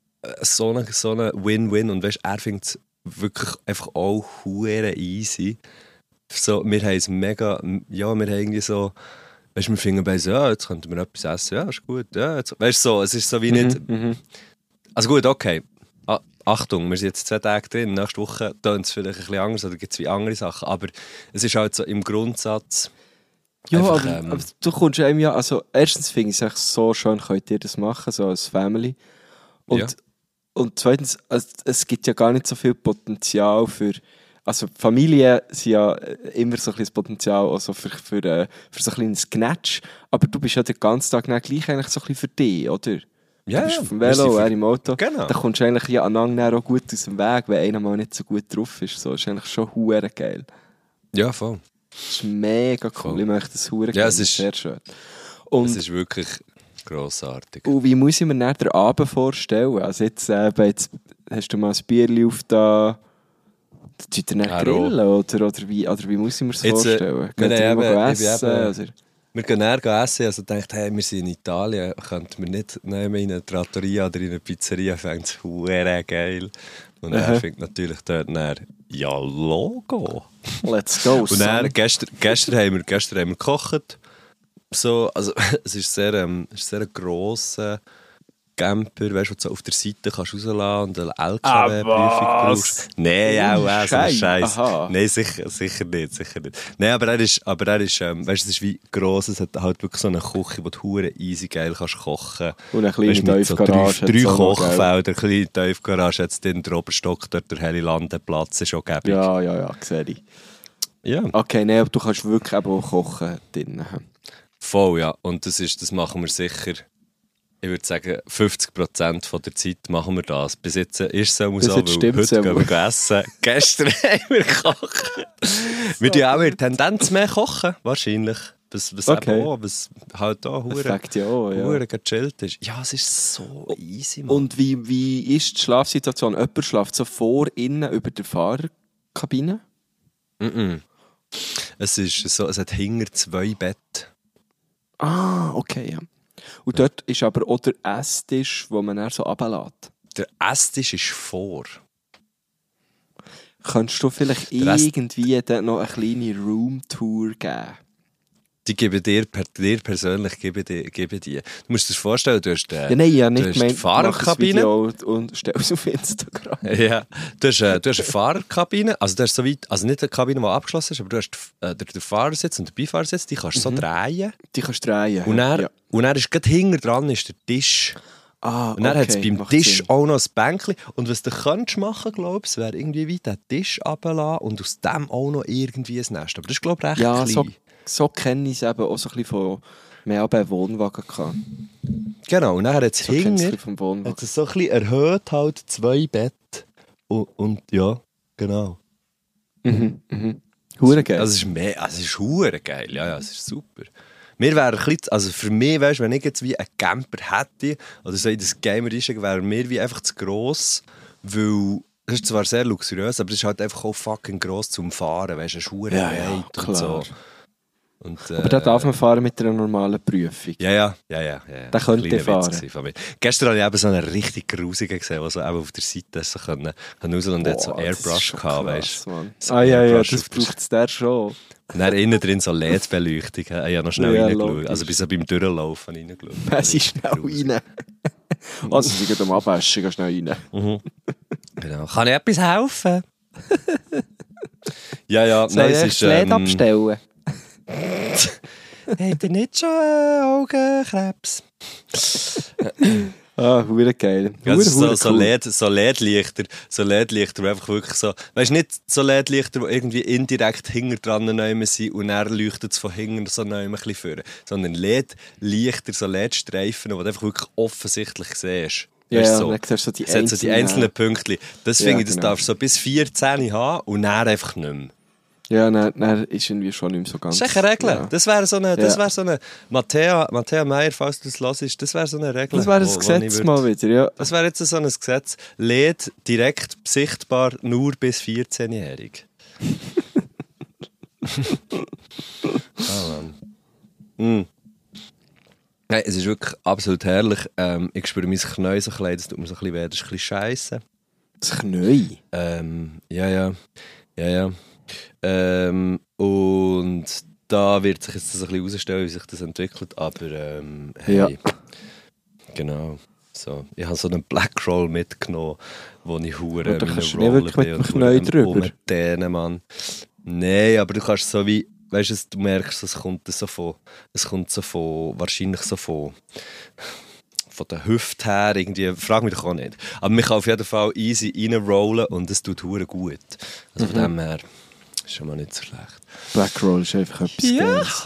Speaker 1: so eine Win-Win und weißt, er findet es wirklich einfach auch hure easy. So, wir haben es mega, ja, wir haben irgendwie so, weißt, wir finden bei so, ja, jetzt könnten wir etwas essen, ja, ist gut, ja, jetzt, weißt so, es ist so wie nicht, also gut, okay, Achtung, wir sind jetzt 2 Tage drin, nächste Woche tönt es vielleicht ein bisschen anders oder gibt es wie andere Sachen, aber es ist halt so im Grundsatz,
Speaker 5: Ja,
Speaker 1: einfach,
Speaker 5: aber du kommst einem ja, also erstens finde ich es echt so schön, könnt ihr das machen, so als Family. Und,
Speaker 1: Ja.
Speaker 5: und zweitens, also, es gibt ja gar nicht so viel Potenzial für, also Familien sind ja immer so ein bisschen das Potenzial also für so ein kleines Gnatsch, aber du bist ja den ganzen Tag dann gleich eigentlich so ein bisschen für dich, oder?
Speaker 1: ja,
Speaker 5: Du bist
Speaker 1: ja,
Speaker 5: auf dem
Speaker 1: wir sind
Speaker 5: Velo,
Speaker 1: für-
Speaker 5: er im Auto.
Speaker 1: Genau.
Speaker 5: Da kommst du eigentlich ja aneinander auch gut aus dem Weg, wenn einer mal nicht so gut drauf ist. So, das ist eigentlich schon hure geil.
Speaker 1: Ja, voll.
Speaker 5: Das ist mega cool.
Speaker 1: Voll.
Speaker 5: Ich möchte das hure
Speaker 1: Ja,
Speaker 5: gerne.
Speaker 1: es ist-
Speaker 5: sehr schön.
Speaker 1: Es
Speaker 5: Und,
Speaker 1: ist wirklich grossartig.
Speaker 5: und wie muss ich mir dann den Abend vorstellen? Also jetzt hast du mal ein Bierchen auf da. Tut ihr dann
Speaker 1: Ja,
Speaker 5: grillen? Oder wie muss ich mir das
Speaker 1: Jetzt,
Speaker 5: vorstellen?
Speaker 1: wir
Speaker 5: Geht ihr
Speaker 1: haben
Speaker 5: mal
Speaker 1: eben- ich bin
Speaker 5: essen?
Speaker 1: eben-
Speaker 5: Oder?
Speaker 1: Wir gehen näher essen, also dachte, hey, wir sind in Italien, könnten wir nicht nehmen in eine Trattoria oder in eine Pizzeria, fängt es verdammt geil. Und
Speaker 5: Aha.
Speaker 1: er findet natürlich dort näher, ja, Logo.
Speaker 5: Let's go,
Speaker 1: Und dann,
Speaker 5: son.
Speaker 1: gestern haben wir gekocht. So, also, es ist sehr ein grosser Camper, weißt du, wo du so auf der Seite kannst rauslassen und eine LKW-Prüfung brauchst. Nein, auch so ein Scheiß.
Speaker 5: Aha.
Speaker 1: Nein, sicher nicht. Nein, aber er ist, weißt du, es ist wie gross, es hat halt wirklich so eine Küche, wo du hure easy geil kannst kochen.
Speaker 5: Und eine kleine
Speaker 1: Weisst, mit so
Speaker 5: Tiefgarage
Speaker 1: drei
Speaker 5: hat's auch noch,
Speaker 1: Kochfelder, kleine Tiefgarage, jetzt in der Oberstock, dort der helle Landeplatz ist auch gäbig.
Speaker 5: Ja, sehe ich.
Speaker 1: Ja.
Speaker 5: Okay, nein, aber du kannst wirklich eben auch kochen drinnen.
Speaker 1: Voll, ja. Und das machen wir sicher Ich würde sagen, 50% von der Zeit machen wir das. Bis jetzt ist es auch
Speaker 5: Bis
Speaker 1: so,
Speaker 5: jetzt
Speaker 1: weil
Speaker 5: stimmt's
Speaker 1: heute
Speaker 5: auch.
Speaker 1: gehen wir essen. Gestern haben wir gekocht. Wir tun auch in der Tendenz mehr kochen, wahrscheinlich. Was
Speaker 5: Okay.
Speaker 1: eben auch, was halt auch
Speaker 5: Das
Speaker 1: hure
Speaker 5: sagt ja auch, ja.
Speaker 1: hure gechillt ist. Ja, es ist so easy, Mann.
Speaker 5: Und wie ist die Schlafsituation? Jemand schläft so vor, innen, über der Fahrerkabine?
Speaker 1: Es ist so, es hat hinter 2 Betten.
Speaker 5: Ah, okay, ja. Und dort ist aber auch der Esstisch, wo man dann so runterlässt.
Speaker 1: Der Esstisch ist vor.
Speaker 5: Könntest du vielleicht
Speaker 1: Der Rest-
Speaker 5: irgendwie dann noch eine kleine Roomtour geben?
Speaker 1: Die geben dir persönlich gebe die. Du musst dir vorstellen, du hast
Speaker 5: Ja, nein, ich habe
Speaker 1: du
Speaker 5: nicht
Speaker 1: hast die
Speaker 5: gemeint, mach ein
Speaker 1: Fahrerkabine.
Speaker 5: Video und stell es auf Instagram.
Speaker 1: Ja, du hast eine Fahrerkabine, also du hast so weit, also nicht eine Kabine, die abgeschlossen ist, aber du hast den Fahrersitz und den Beifahrersitz, die kannst du so drehen.
Speaker 5: Die kannst du drehen.
Speaker 1: Und dann,
Speaker 5: ja.
Speaker 1: und dann ist gerade hinten dran ist der Tisch.
Speaker 5: Ah,
Speaker 1: Und dann hat es
Speaker 5: okay,
Speaker 1: beim
Speaker 5: macht
Speaker 1: Tisch
Speaker 5: Sinn.
Speaker 1: auch noch ein Bänkchen. Und was du könntest machen, glaubst du, wäre irgendwie weit den Tisch runterlassen und aus dem auch noch irgendwie ein Nest. Aber das ist, glaube ich, recht
Speaker 5: Ja,
Speaker 1: klein.
Speaker 5: so kenne ich es eben auch so ein bisschen von mehr bei Wohnwagen gehabt.
Speaker 1: Genau, und dann hat es
Speaker 5: So kenne ich es ein
Speaker 1: hinten
Speaker 5: bisschen vom Wohnwagen.
Speaker 1: hat es so ein bisschen erhöht, halt 2 Betten. Und ja, genau.
Speaker 5: Hure geil.
Speaker 1: Also es ist hure geil, ja, es ist super. Mir wäre ein bisschen, also für mich, weißt, wenn ich jetzt wie einen Camper hätte, oder so in das Gamer einsteigen, wäre mir wie einfach zu gross, weil es ist zwar sehr luxuriös, aber es ist halt einfach auch fucking gross zum Fahren, weißt du, es ist hure
Speaker 5: Ja,
Speaker 1: weit
Speaker 5: klar.
Speaker 1: und so. Und,
Speaker 5: aber da darf man fahren mit einer normalen Prüfung.
Speaker 1: Ja.
Speaker 5: Der könnte
Speaker 1: Kleiner
Speaker 5: fahren.
Speaker 1: Witz gewesen von mir. Gestern habe ich eben so einen richtig grusigen gesehen, der so eben auf der Seite so können rausholen und hat so
Speaker 5: Boah, das ist
Speaker 1: Airbrush
Speaker 5: schon
Speaker 1: gehabt,
Speaker 5: krass,
Speaker 1: weißt du.
Speaker 5: Mann.
Speaker 1: So
Speaker 5: Ja,
Speaker 1: Airbrush
Speaker 5: das
Speaker 1: auf der-
Speaker 5: braucht es der schon.
Speaker 1: Und dann innen drin so LED-Beleuchtung. Ich habe noch schnell
Speaker 5: Ja,
Speaker 1: reingeschaut.
Speaker 5: logisch.
Speaker 1: Also bis beim Durchlaufen reingeschaut.
Speaker 5: Er ist schnell rein. Also, sie gehen am Abwaschen, gehen schnell rein.
Speaker 1: Genau. Kann ich etwas helfen? ja,
Speaker 5: Soll
Speaker 1: nein,
Speaker 5: ich
Speaker 1: es
Speaker 5: das
Speaker 1: ist...
Speaker 5: LED abstellen?
Speaker 1: Habt ihr nicht schon Augenkrebs?
Speaker 5: Ah, hure geil.
Speaker 1: Ja, es ist
Speaker 5: Hure
Speaker 1: so LED-Lichter, die einfach wirklich so... Weißt du, nicht so LED-Lichter, die irgendwie indirekt hinten dran sind und dann leuchtet es von hinten so ein bisschen vor. Sondern LED-Lichter, so LED-Streifen, die du einfach wirklich offensichtlich siehst.
Speaker 5: Ja,
Speaker 1: Weißt du,
Speaker 5: ja,
Speaker 1: so.
Speaker 5: dann siehst du so die
Speaker 1: Es hat so die einzelnen Pünktchen. Das
Speaker 5: Ja,
Speaker 1: finde ich, das
Speaker 5: genau.
Speaker 1: darfst du so bis 14 haben und dann einfach nicht mehr.
Speaker 5: Ja, dann ist irgendwie schon nicht mehr so ganz...
Speaker 1: Das ist echt eine Regel.
Speaker 5: Ja.
Speaker 1: Das wäre so eine,
Speaker 5: Ja.
Speaker 1: wär so eine Matthäa Meyer, falls du das hörst, das wäre so eine Regel.
Speaker 5: Das wäre
Speaker 1: wo
Speaker 5: das
Speaker 1: ich
Speaker 5: Gesetz
Speaker 1: würd-
Speaker 5: mal wieder, ja.
Speaker 1: Das wäre jetzt so ein Gesetz. LED direkt sichtbar nur bis 14-jährig. Mann. Nein, es ist wirklich absolut herrlich. Ich spüre mein Knie so klein, das tut mir so ein bisschen weh, das ist ein bisschen scheisse.
Speaker 5: Das Knie.
Speaker 1: Ja. Und da wird sich jetzt das ein bisschen herausstellen, wie sich das entwickelt. Aber hey,
Speaker 5: Ja.
Speaker 1: genau. So. Ich habe so einen Blackroll mitgenommen, wo ich hure
Speaker 5: Und da kannst du nicht wirklich mit dem Knie drüber.
Speaker 1: Mann. Nein, aber du kannst so wie, weißt du, du merkst, es kommt so von, wahrscheinlich so von der Hüfte her, irgendwie, frag mich doch auch nicht. Aber man kann auf jeden Fall easy reinrollen und es tut hure gut. Also von dem her ist schon mal nicht so schlecht.
Speaker 5: Blackroll ist einfach etwas Geiles.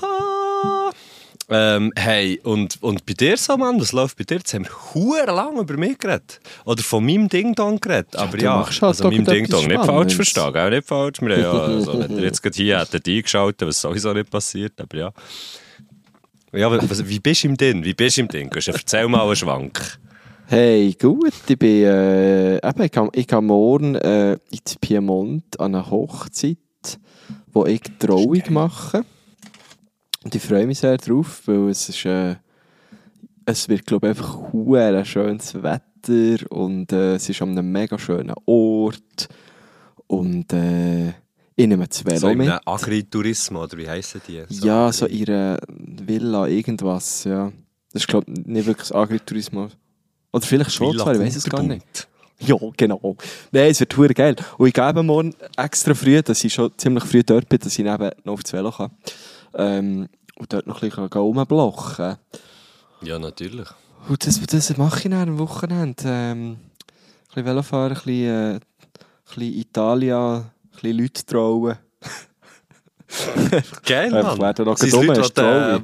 Speaker 1: Hey, und bei dir so, Mann, was läuft bei dir? Jetzt haben wir hure lang über mich geredet. Oder von meinem Ding-Dong geredet. Aber
Speaker 5: du
Speaker 1: ja,
Speaker 5: machst halt
Speaker 1: also meinem
Speaker 5: doch
Speaker 1: Ding-Dong. Nicht
Speaker 5: etwas
Speaker 1: falsch
Speaker 5: Spannendes.
Speaker 1: verstehen, auch nicht falsch. Wir haben ja, also, wenn ihr jetzt gerade hier hättet eingeschaltet, was sowieso nicht passiert, aber ja. Ja, wie bist du im Ding? Erzähl mal einen Schwank.
Speaker 5: Hey, gut, ich bin, ich gehe morgen ins Piemont an eine Hochzeit, wo ich die Trauung mache. Und ich freue mich sehr drauf, weil es ist, es wird, glaube ich, einfach ein schönes Wetter und es ist an einem mega schönen Ort und ich nehme das Velo
Speaker 1: So
Speaker 5: mit.
Speaker 1: im Agritourismo, oder wie heissen die?
Speaker 5: Ja, so ihre Villa, irgendwas, ja. Das ist, glaube ich, nicht wirklich das Agritourismus. Oder vielleicht schon, zwar, ich weiß es gar nicht. Ja, genau. Nein, es wird verdammt geil. Und ich gehe eben morgen extra früh, dass ich schon ziemlich früh dort bin, dass ich eben noch aufs Velo kann. Und dort noch ein bisschen rumblochen.
Speaker 1: Ja, natürlich.
Speaker 5: Und das mache ich dann am Wochenende. Ein bisschen Velofahren, ein bisschen Italien, ein bisschen Leute trauen.
Speaker 1: Geil,
Speaker 5: Einfach
Speaker 1: Mann.
Speaker 5: werden noch
Speaker 1: Sind es
Speaker 5: dumm,
Speaker 1: Leute,
Speaker 5: hast
Speaker 1: die
Speaker 5: Trauung.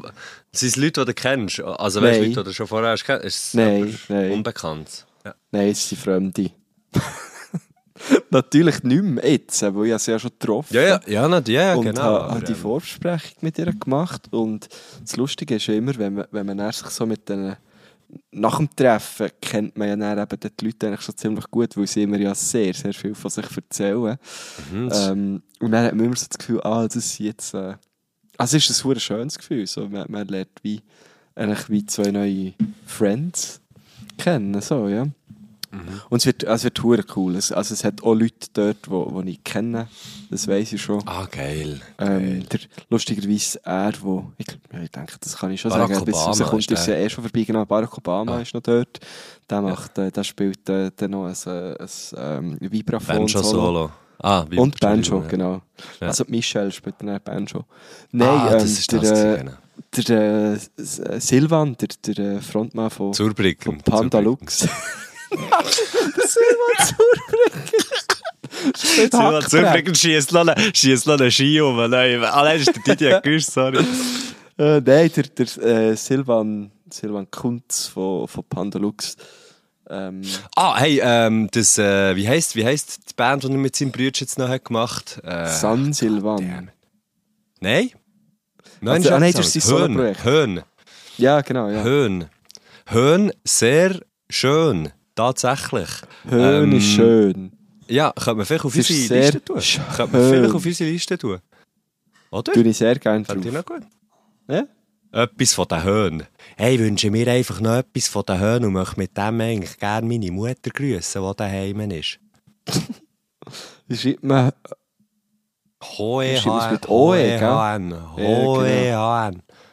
Speaker 1: Sind es Leute, die du kennst? Also weißt du,
Speaker 5: Nein.
Speaker 1: Leute, die du schon vorher hast kennst? Ist es
Speaker 5: Nein,
Speaker 1: jemand
Speaker 5: nein.
Speaker 1: Unbekannt? Ja.
Speaker 5: Nein, es sind Fremde. Natürlich nicht mehr jetzt, weil ich sie ja schon getroffen
Speaker 1: Ja,
Speaker 5: und
Speaker 1: genau.
Speaker 5: habe die Vorbesprechung mit ihr gemacht. Und das Lustige ist ja immer, wenn man dann sich so mit den... Nach dem Treffen kennt man ja dann eben die Leute eigentlich schon ziemlich gut, weil sie immer ja sehr, sehr viel von sich erzählen. Und dann hat man immer so das Gefühl, das ist jetzt... Also es ist ein super schönes Gefühl. So, man lernt eigentlich wie zwei neue Friends kennen. So, ja. Und es wird hure cool. Es hat auch Leute dort, die ich kenne. Das weiss ich schon.
Speaker 1: Geil.
Speaker 5: Lustigerweise ich denke, das kann ich schon
Speaker 1: Barack
Speaker 5: sagen. Bis
Speaker 1: Obama
Speaker 5: rauskommt, ist
Speaker 1: ist
Speaker 5: ja eh schon vorbei. Genau, Barack Obama ist noch dort. Der spielt dann noch ein Vibraphon.
Speaker 1: Banjo Solo.
Speaker 5: Und Banjo,
Speaker 1: ja.
Speaker 5: genau.
Speaker 1: Ja.
Speaker 5: Also Michel spielt dann Banjo. Nein,
Speaker 1: Das ist das.
Speaker 5: der Silvan, der Frontmann von
Speaker 1: Zurbrücken.
Speaker 5: Panda Lux. Silvan Zurbrücken.
Speaker 1: Silvan Zurbrücken schießt noch einen Ski um. Nein, allein ist der Didier Güsch, sorry.
Speaker 5: Nein, der Silvan Kuntz von Panda Lux.
Speaker 1: Wie heisst die Band, die er mit seinem Bruder jetzt noch hat gemacht hat?
Speaker 5: San Silvan.
Speaker 1: Nein?
Speaker 5: Nein, das ist sein Solo-Projekt.
Speaker 1: Höhn.
Speaker 5: Ja, genau, ja.
Speaker 1: Höhn, sehr schön. Tatsächlich.
Speaker 5: Höhn ist schön.
Speaker 1: Ja, könnte man vielleicht auf
Speaker 5: Es
Speaker 1: unsere
Speaker 5: ist sehr
Speaker 1: Liste tun. Oder?
Speaker 5: Tue ich sehr gerne
Speaker 1: Fällt dir
Speaker 5: drauf.
Speaker 1: noch gut?
Speaker 5: Ja?
Speaker 1: Etwas von den Höhen. Hey, ich wünsche mir einfach noch etwas von den Höhen und möchte mit dem eigentlich gerne meine Mutter grüßen, die daheim ist.
Speaker 5: Wie schreibt man?
Speaker 1: Hohe
Speaker 5: Schreibt man's
Speaker 1: H
Speaker 5: mit OE, gell?
Speaker 1: Hohe H.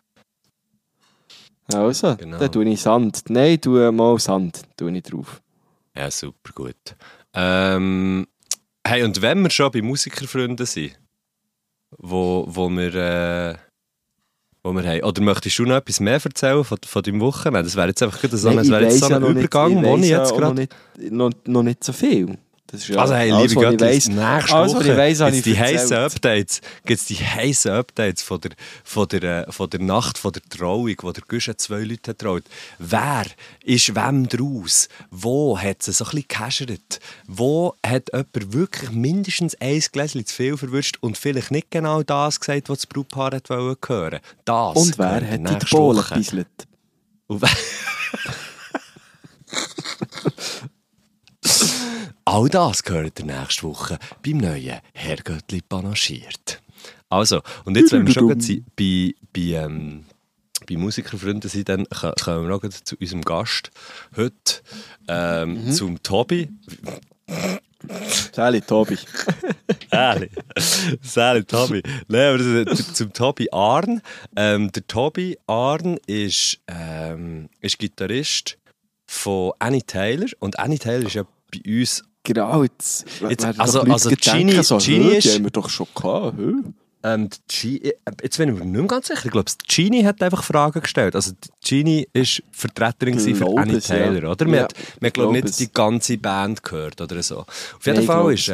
Speaker 5: Also,
Speaker 1: Genau.
Speaker 5: dann tue ich Sand. Nein, tue mal Sand tue ich drauf.
Speaker 1: Ja, super gut. Hey, und wenn wir schon bei Musikerfreunden sind, wo wir haben, oder möchtest du noch etwas mehr erzählen von deinem Wochenende? Das wäre jetzt einfach so ein Übergang, wo ich jetzt gerade...
Speaker 5: Noch nicht so viel. Das ist ja
Speaker 1: Also hey,
Speaker 5: alles,
Speaker 1: liebe
Speaker 5: was ich
Speaker 1: Götter,
Speaker 5: weiss.
Speaker 1: nächste
Speaker 5: Alles, was
Speaker 1: Woche
Speaker 5: ich weiss, habe
Speaker 1: gibt's
Speaker 5: ich
Speaker 1: die heissen
Speaker 5: erzählt.
Speaker 1: Updates von der Nacht von der Trauung, wo der Guschen 2 Leute hat traut. Wer ist wem draus? Wo hat es so ein bisschen gehäschert? Wo hat jemand wirklich mindestens ein Gläschen zu viel verwünscht und vielleicht nicht genau das gesagt, was das Brautpaar hat hören? Das
Speaker 5: Und wer
Speaker 1: gehört
Speaker 5: hat die
Speaker 1: nächste
Speaker 5: Bohlen
Speaker 1: Woche.
Speaker 5: gebisselt?
Speaker 1: Und all das gehört der nächste Woche beim neuen Herrgöttli panaschiert. Also, und jetzt, wenn wir schon gerade bei Musikerfreunden sind, dann kommen wir noch zu unserem Gast heute, zum Tobi.
Speaker 5: Sally, Tobi.
Speaker 1: Sally, Tobi. Nein, aber zum Tobi Arn. Der Tobi Arn ist Gitarrist von Annie Taylor. Und Annie Taylor ist ja bei uns...
Speaker 5: Genau, jetzt
Speaker 1: also Gini
Speaker 5: die
Speaker 1: ist...
Speaker 5: haben wir doch schon gehabt.
Speaker 1: Jetzt bin ich mir nicht mehr ganz sicher. Ich glaube, Gini hat einfach Fragen gestellt. Also Gini ist Vertreterin für Annie Taylor,
Speaker 5: ja.
Speaker 1: oder? Man hat glaube
Speaker 5: glaub
Speaker 1: nicht die ganze Band gehört oder so. Auf jeden Fall ist...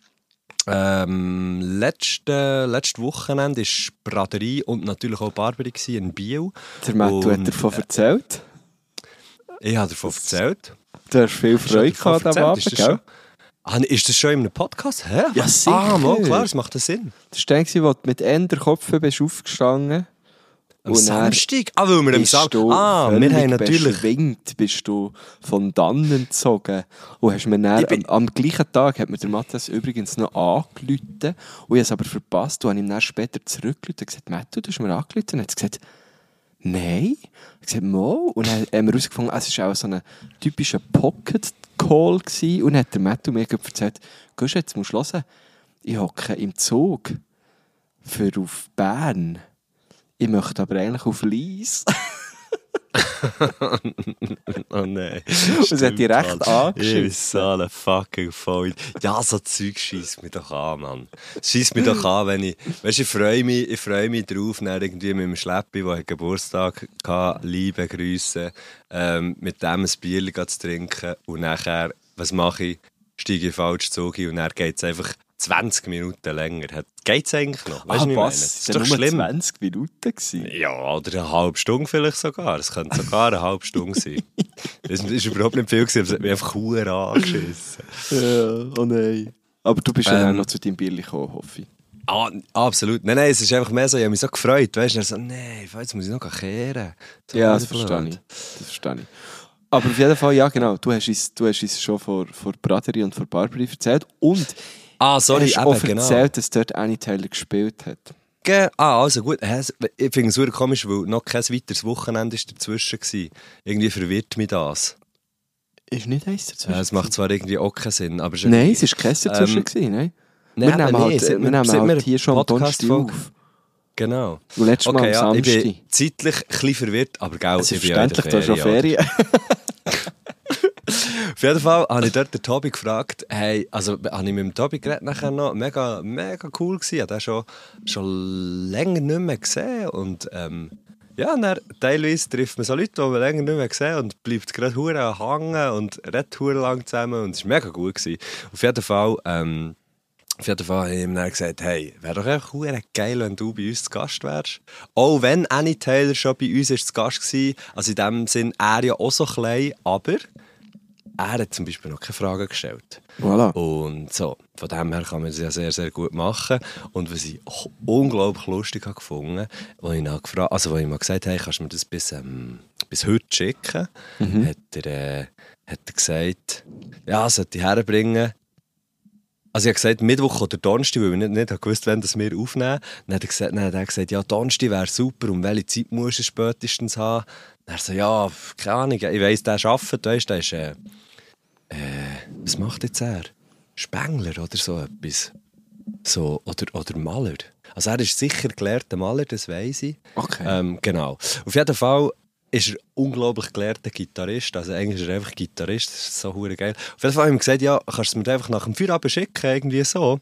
Speaker 1: letztes Wochenende war Braderie und natürlich auch Barbary in Biel.
Speaker 5: Der Matthew hat davon erzählt.
Speaker 1: Ich habe davon erzählt.
Speaker 5: Du hast viel Freude gehabt am Abend,
Speaker 1: ist das
Speaker 5: gell?
Speaker 1: schon? Ist das schon in einem Podcast? Hä?
Speaker 5: Ja, sicher.
Speaker 1: Mal, klar, das macht Sinn.
Speaker 5: Das war der, wo du mit Enderkopf bist aufgestanden.
Speaker 1: Am Samstag? Weil wir am Samstag... wir haben natürlich...
Speaker 5: beschwingt, bist du von dannen gezogen. Und hast mir dann, am gleichen Tag hat mir der Matthias übrigens noch angerufen. Und ich habe es aber verpasst. Und habe ihm dann später zurückgerufen und gesagt, Matthew, du hast mir angerufen. Und er hat gesagt, nein. Ich habe gesagt, mal. Und dann haben wir herausgefunden, es war auch so ein typischer Pocket-Call gewesen. Und dann hat der Matthew mir erzählt, gehst du jetzt, musst du hören, ich hocke im Zug für auf Bern. Ich möchte aber eigentlich auf Lies.
Speaker 1: Oh nein.
Speaker 5: Das hat dich recht angeschissen.
Speaker 1: Ich bin so ein fucking Voll. Ja, so Zeug scheisst mich doch an, Mann. Es scheisst mich doch an, wenn ich... Weißt du, ich freue mich drauf, dann irgendwie mit dem Schleppi, der Geburtstag hatte, liebe Grüße, mit dem ein Bier zu trinken und nachher, was mache ich? Steige in den falschen Zug ein und dann geht es einfach 20 Minuten länger. Geht es eigentlich noch? Weißt du,
Speaker 5: was?
Speaker 1: Das ist
Speaker 5: Das
Speaker 1: doch
Speaker 5: war nur
Speaker 1: schlimm.
Speaker 5: 20 Minuten gewesen.
Speaker 1: Ja, oder eine halbe Stunde vielleicht sogar. Es könnte sogar eine halbe Stunde sein. Das ist überhaupt nicht viel gewesen, aber es hat mich einfach verdammt angeschissen.
Speaker 5: Ja, oh nein. Aber du bist ja dann noch zu deinem Bierli gekommen, hoffe ich.
Speaker 1: Ah, absolut. Nein, es ist einfach mehr so, ich habe mich so gefreut. Weißt du, so, nein, jetzt muss ich noch kehren.
Speaker 5: Ja, das verstehe ich. Das verstehe ich. Aber auf jeden Fall, ja genau, du hast uns schon vor Braderie und vor Barbary erzählt und
Speaker 1: Sorry,
Speaker 5: hast auch
Speaker 1: eben,
Speaker 5: erzählt, dass dort Annie Taylor gespielt hat.
Speaker 1: Also gut. Ich finde es super komisch, weil noch kein weiteres Wochenende ist dazwischen war. Irgendwie verwirrt mich das.
Speaker 5: Ist nicht eins dazwischen?
Speaker 1: Es macht zwar irgendwie auch keinen Sinn, aber...
Speaker 5: Nein, es war kein dazwischen, nein. Wir nehmen halt hier schon am Donnerstag auf.
Speaker 1: Genau.
Speaker 5: Und letztes Mal am Samstag.
Speaker 1: Ich bin zeitlich ein bisschen verwirrt, aber gell, ich bin ja in der
Speaker 5: Selbstverständlich, du hast schon Ferien.
Speaker 1: Auf jeden Fall habe ich dort den Tobi gefragt, habe ich mit dem Tobi geredet nachher noch, mega, mega cool gewesen, ich habe den schon länger nicht mehr gesehen und dann teilweise trifft man so Leute, die man länger nicht mehr gesehen und bleibt gerade hure hängen und redet hure lang zusammen und es war mega gut gewesen. Auf jeden Fall habe ich ihm dann gesagt, hey, wäre doch einfach hure geil, wenn du bei uns zu Gast wärst. Auch wenn Annie Taylor schon bei uns zu Gast war, also in dem Sinn, er ja auch so klein, aber er hat zum Beispiel noch keine Fragen gestellt.
Speaker 5: Voilà.
Speaker 1: Und so, von dem her kann man es ja sehr, sehr gut machen. Und was ich unglaublich lustig habe gefunden, wo ich mal gesagt habe, hey, kannst du mir das bis heute schicken, hat er gesagt, ja, sollte ich herbringen. Also ich habe gesagt, Mittwoch oder Donnerstag, weil ich nicht gewusst, wann wir aufnehmen. Dann hat er gesagt, ja, Donnerstag wäre super, und welche Zeit musst du spätestens haben? Dann hat er so, ja, keine Ahnung, ich weiss, der arbeitet, weißt, der ist, was macht jetzt er? Spengler oder so etwas? So, oder Maler. Also er ist sicher gelehrter Maler, das weiss ich.
Speaker 5: Okay.
Speaker 1: Genau. Auf jeden Fall ist er unglaublich gelehrter Gitarrist. Also eigentlich ist er einfach Gitarrist, das ist so hure geil. Auf jeden Fall habe ich ihm gesagt, ja, kannst du es mir einfach nach dem Feierabend schicken, irgendwie so.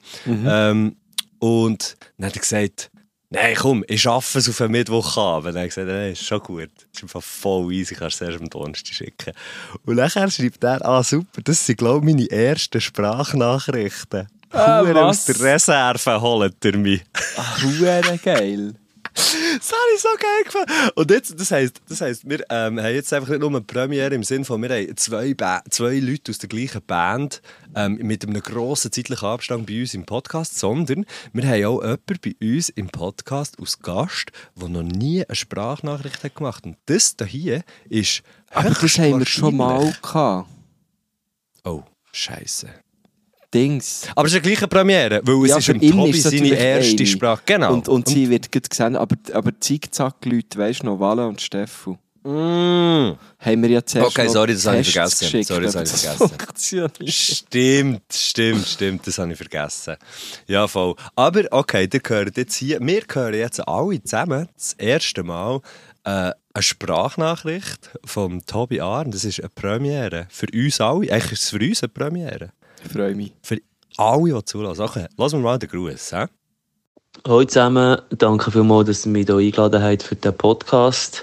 Speaker 1: Und dann hat er gesagt, nein, komm, ich arbeite es auf einen Mittwochabend. Dann habe ich gesagt, nein, ist schon gut. Das ist einfach voll easy, kannst du es erst am Donnerstag schicken. Und nachher schreibt er, super, das sind, glaube ich, meine ersten Sprachnachrichten. Aus der Reserve holt er mich.
Speaker 5: Hure geil.
Speaker 1: Das habe ich so geil gefallen. Und jetzt, das heisst, wir haben jetzt einfach nicht nur eine Premiere im Sinne von, wir haben zwei Leute aus der gleichen Band mit einem grossen zeitlichen Abstand bei uns im Podcast, sondern wir haben auch jemanden bei uns im Podcast als Gast, der noch nie eine Sprachnachricht hat gemacht. Und das hier ist
Speaker 5: aber das haben wir schon mal gehabt.
Speaker 1: Oh, Scheiße.
Speaker 5: Dings.
Speaker 1: Aber es ist eine gleiche Premiere, weil es ist im Tobi seine erste Sprache. Genau.
Speaker 5: Und sie wird gut gesehen, aber Zickzack-Leute, weißt du noch, Wale und Steffu.
Speaker 1: Haben
Speaker 5: wir ja zuerst
Speaker 1: okay, sorry, das habe ich
Speaker 5: Tests
Speaker 1: vergessen.
Speaker 5: geschickt,
Speaker 1: Das stimmt, das habe ich vergessen. Ja, voll. Aber okay, wir hören jetzt alle zusammen das erste Mal eine Sprachnachricht vom Tobi Arn. Das ist eine Premiere. Für uns alle. Eigentlich ist es für uns eine Premiere.
Speaker 5: Ich freue mich.
Speaker 1: Für alle, die zulassen. Okay, lassen wir mal den Gruß. He?
Speaker 2: Hallo zusammen, danke vielmals, dass ihr mich hier eingeladen habt für diesen Podcast.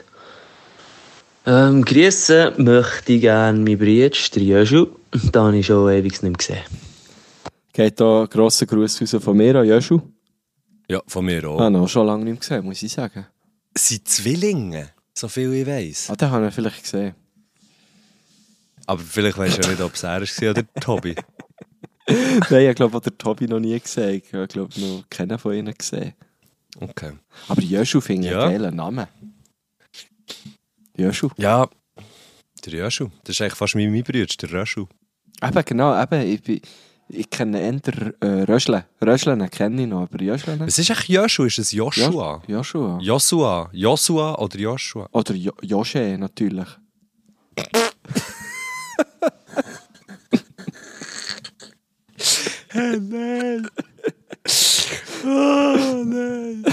Speaker 2: Grüßen möchte ich gerne meinen Bruder, den Jöschu. Den habe ich schon ewig nicht mehr gesehen.
Speaker 5: Geht da einen grossen Gruß raus von mir an Jöschu?
Speaker 1: Ja, von mir auch.
Speaker 5: Ah, noch schon lange nicht mehr gesehen, muss ich sagen.
Speaker 1: Sind Zwillinge, so viel ich weiss.
Speaker 5: Ah, den habe ich vielleicht gesehen.
Speaker 1: Aber vielleicht weisst du ja nicht, ob es er war oder Tobi.
Speaker 5: Nein, ich glaube, der Tobi noch nie gesehen. Ich glaube, noch keinen von ihnen gesehen.
Speaker 1: Okay.
Speaker 5: Aber Jöschu finde ich einen geilen Namen. Jöschu?
Speaker 1: Ja, der Jöschu. Das ist eigentlich fast wie mein Bruder, der Röschu.
Speaker 5: Eben, genau. Ich kenne eher Röschle. Röschle kenne ich noch, aber Jöschle.
Speaker 1: Was ist eigentlich Jöschu? Ist es Joshua?
Speaker 5: Joshua.
Speaker 1: Joshua oder Joshua?
Speaker 5: Oder Josche, natürlich.
Speaker 1: Nein. Oh nein.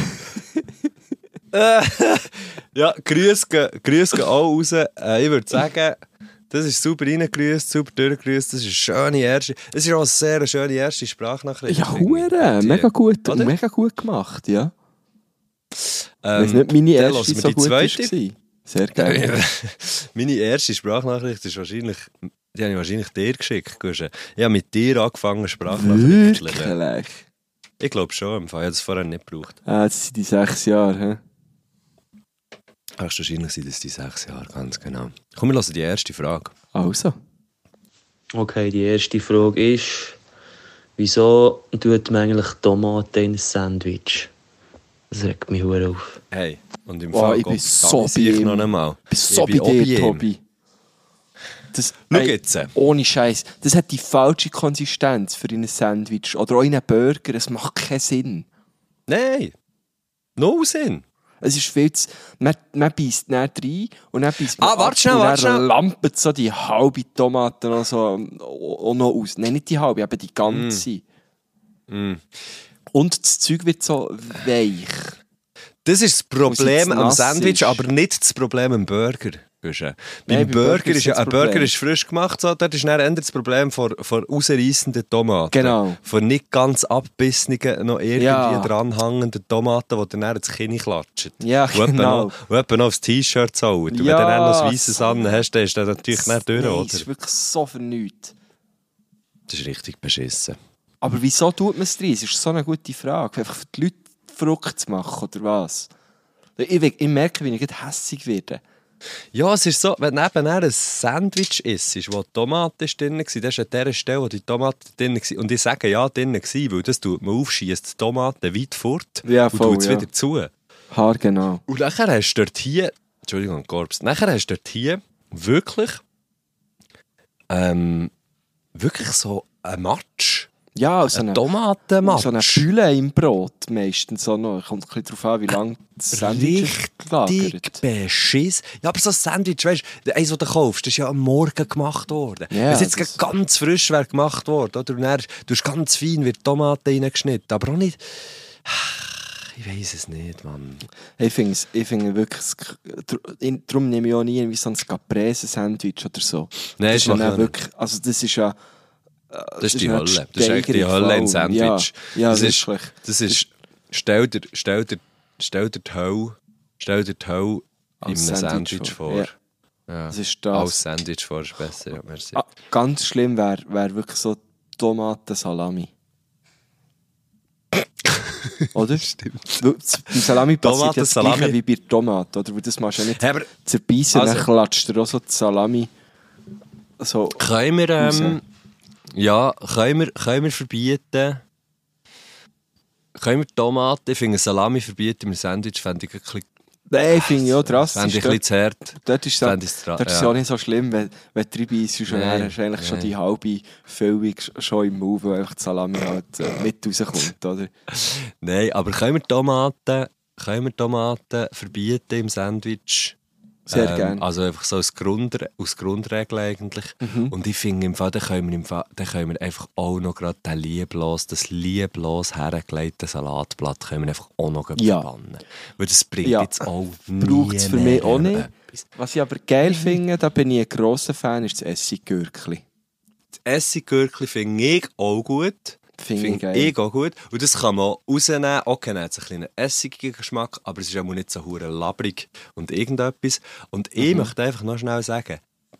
Speaker 1: Ja, Grüße gehen auch raus. Ich würde sagen, das ist super reingegrüßt, super durchgegrüßt. Das ist eine schöne erste. Es ist auch eine sehr schöne erste Sprachnachricht.
Speaker 5: Ja, hure, mega gut,
Speaker 1: oder?
Speaker 5: Mega gut gemacht, ja. Weiss nicht, meine erste so gut war. Sehr geil.
Speaker 1: Meine erste Sprachnachricht ist wahrscheinlich Die habe ich wahrscheinlich dir geschickt, Guschen. Ich habe mit dir angefangen, Sprachnachrichten zu lernen.
Speaker 5: Wirklich?
Speaker 1: Ich glaube schon, im Fall. Ich habe das vorher nicht gebraucht.
Speaker 5: Ah, das sind die 6 Jahre, hä?
Speaker 1: Wahrscheinlich sind das die 6 Jahre, ganz genau. Komm, wir hören die erste Frage.
Speaker 5: Also.
Speaker 2: Okay, die erste Frage ist, wieso tut man eigentlich Tomaten in ein Sandwich? Das regt mich verdammt auf.
Speaker 1: Hey, und im
Speaker 5: Wow,
Speaker 1: Fall
Speaker 5: ich bin so bei
Speaker 1: ich
Speaker 5: ihm.
Speaker 1: noch einmal.
Speaker 5: Ich bin so bei
Speaker 1: auch
Speaker 5: dir,
Speaker 1: ihm.
Speaker 5: Tobi. Das,
Speaker 1: Schau
Speaker 5: ey,
Speaker 1: jetzt.
Speaker 5: ohne Scheiß. Das hat die falsche Konsistenz für ein Sandwich. Oder auch in einen Burger. Es macht keinen Sinn.
Speaker 1: Nein, no Sinn.
Speaker 5: Es ist viel zu... Man beißt dann rein und dann beißt man
Speaker 1: Ah, warte schnell,
Speaker 5: und
Speaker 1: warte
Speaker 5: dann
Speaker 1: schnell.
Speaker 5: lampert so die halbe Tomate noch so, auch noch aus. Nein, nicht die halbe, eben die ganze. Und das Zeug wird so weich.
Speaker 1: Das ist das
Speaker 5: Weil es
Speaker 1: Problem
Speaker 5: jetzt
Speaker 1: am
Speaker 5: nass
Speaker 1: Sandwich,
Speaker 5: ist.
Speaker 1: aber nicht das Problem am Burger. Beim
Speaker 5: beim
Speaker 1: Burger
Speaker 5: Burger
Speaker 1: ist ja,
Speaker 5: ist
Speaker 1: ein
Speaker 5: das
Speaker 1: Burger
Speaker 5: Problem.
Speaker 1: ist frisch gemacht, so, dort ist dann eher das Problem von rausreissenden Tomaten.
Speaker 5: Genau.
Speaker 1: Von nicht ganz abbissenen, noch irgendwie
Speaker 5: Ja.
Speaker 1: dranhängenden Tomaten, die dann ins Kinn klatschen.
Speaker 5: Ja,
Speaker 1: Und etwa
Speaker 5: genau.
Speaker 1: noch, und etwa noch aufs T-Shirt zaubert. Und
Speaker 5: Ja,
Speaker 1: wenn du dann noch das Weisses
Speaker 5: so.
Speaker 1: an hast, dann ist das natürlich nicht durch,
Speaker 5: Nein,
Speaker 1: oder?
Speaker 5: das ist wirklich so für nichts.
Speaker 1: Das ist richtig beschissen.
Speaker 5: Aber wieso tut man es rein? Das ist so eine gute Frage. Einfach für die Leute verrückt zu machen, oder was? Ich merke, wie ich gerade hässig werde.
Speaker 1: Ja, es ist so, wenn du eben ein Sandwich isst, wo die Tomate drin war, das ist an der Stelle, wo die Tomate drin war. Und ich sage ja drin war, weil das tut man aufschießt, die Tomate weit fort
Speaker 5: Ja,
Speaker 1: und
Speaker 5: voll,
Speaker 1: tut es
Speaker 5: ja.
Speaker 1: wieder zu.
Speaker 5: Haargenau.
Speaker 1: Und nachher hast du dort hier, Entschuldigung, Korps, nachher hast du dort hier wirklich, wirklich so ein Matsch.
Speaker 5: Ja, so
Speaker 1: Ein
Speaker 5: eine
Speaker 1: Tomatenmatsch.
Speaker 5: Bühle im Brot meistens auch noch. Kommt ein bisschen darauf an, wie lange das Sandwich
Speaker 1: Richtig
Speaker 5: lagert.
Speaker 1: beschiss. Ja, aber so ein Sandwich, weißt du, eins, das du kaufst, das ist ja am Morgen gemacht worden.
Speaker 5: Ja,
Speaker 1: Wenn es jetzt
Speaker 5: das-
Speaker 1: ganz frisch wäre gemacht worden, oder? Und dann, du hast ganz fein wird Tomaten reingeschnitten, aber auch nicht... Ich weiss es nicht, Mann.
Speaker 5: Ich finde wirklich, darum nehme ich auch nie irgendwie so ein Caprese-Sandwich oder so.
Speaker 1: Nein,
Speaker 5: das ist ja
Speaker 1: mache ich
Speaker 5: dann
Speaker 1: auch
Speaker 5: wirklich, also das ist ja...
Speaker 1: Das ist die
Speaker 5: eine
Speaker 1: Hölle. Das ist echt die
Speaker 5: Steigerung
Speaker 1: Hölle im
Speaker 5: vor allem.
Speaker 1: Sandwich.
Speaker 5: Ja,
Speaker 1: das ist,
Speaker 5: wirklich.
Speaker 1: das ist, stell dir die Hölle in einem
Speaker 5: Als
Speaker 1: Sandwich vor.
Speaker 5: Ja.
Speaker 1: Ja.
Speaker 5: Das ist das.
Speaker 1: Als Sandwich vor ist besser, ja, merci.
Speaker 5: Ah, ganz schlimm wäre wirklich so Tomaten-Salami. Oder?
Speaker 1: Stimmt.
Speaker 5: Weil beim Salami passiert ja das
Speaker 1: Tomaten-Salami.
Speaker 5: Gleiche wie bei der Tomate, oder? Weil das machst du ja nicht
Speaker 1: Hey, aber
Speaker 5: zerbeissen,
Speaker 1: also-
Speaker 5: dann klatscht dir auch so die Salami so...
Speaker 1: können wir,
Speaker 5: raus.
Speaker 1: ja, können wir verbieten... Können wir Tomaten, ich finde Salami verbieten im Sandwich, fände ich ein bisschen...
Speaker 5: Nein, finde ich auch drastisch.
Speaker 1: Fände ich ein bisschen zu hart.
Speaker 5: Dort ist
Speaker 1: Fände ich
Speaker 5: dort ist es
Speaker 1: ja.
Speaker 5: auch nicht so schlimm, wenn du reinbeissst und
Speaker 1: Nein,
Speaker 5: dann hast du eigentlich schon
Speaker 1: nein.
Speaker 5: die halbe Füllung schon im Mund, weil einfach die Salami halt mit rauskommt, oder?
Speaker 1: Nein, aber können wir Tomaten verbieten im Sandwich?
Speaker 5: Sehr gerne.
Speaker 1: Also einfach so aus Grundregel eigentlich. Und ich finde, im Fall, dann können wir einfach auch noch gerade das lieblos hergelegte Salatblatt können wir einfach auch noch
Speaker 5: Ja.
Speaker 1: verbannen. Weil das bringt
Speaker 5: Ja.
Speaker 1: jetzt auch
Speaker 5: Braucht es für
Speaker 1: nie
Speaker 5: mich
Speaker 1: mehr
Speaker 5: auch nicht.
Speaker 1: etwas.
Speaker 5: Was ich aber geil finde, da bin ich ein grosser Fan, ist das Essiggürkli.
Speaker 1: Das Essiggürkli finde ich auch gut.
Speaker 5: Finde ich
Speaker 1: Finde
Speaker 5: geil.
Speaker 1: ich auch gut. Und das kann man rausnehmen. Okay, dann hat es einen kleinen essigigen Geschmack, aber es ist auch nicht so hure labrig und irgendetwas. Und ich möchte einfach noch schnell sagen,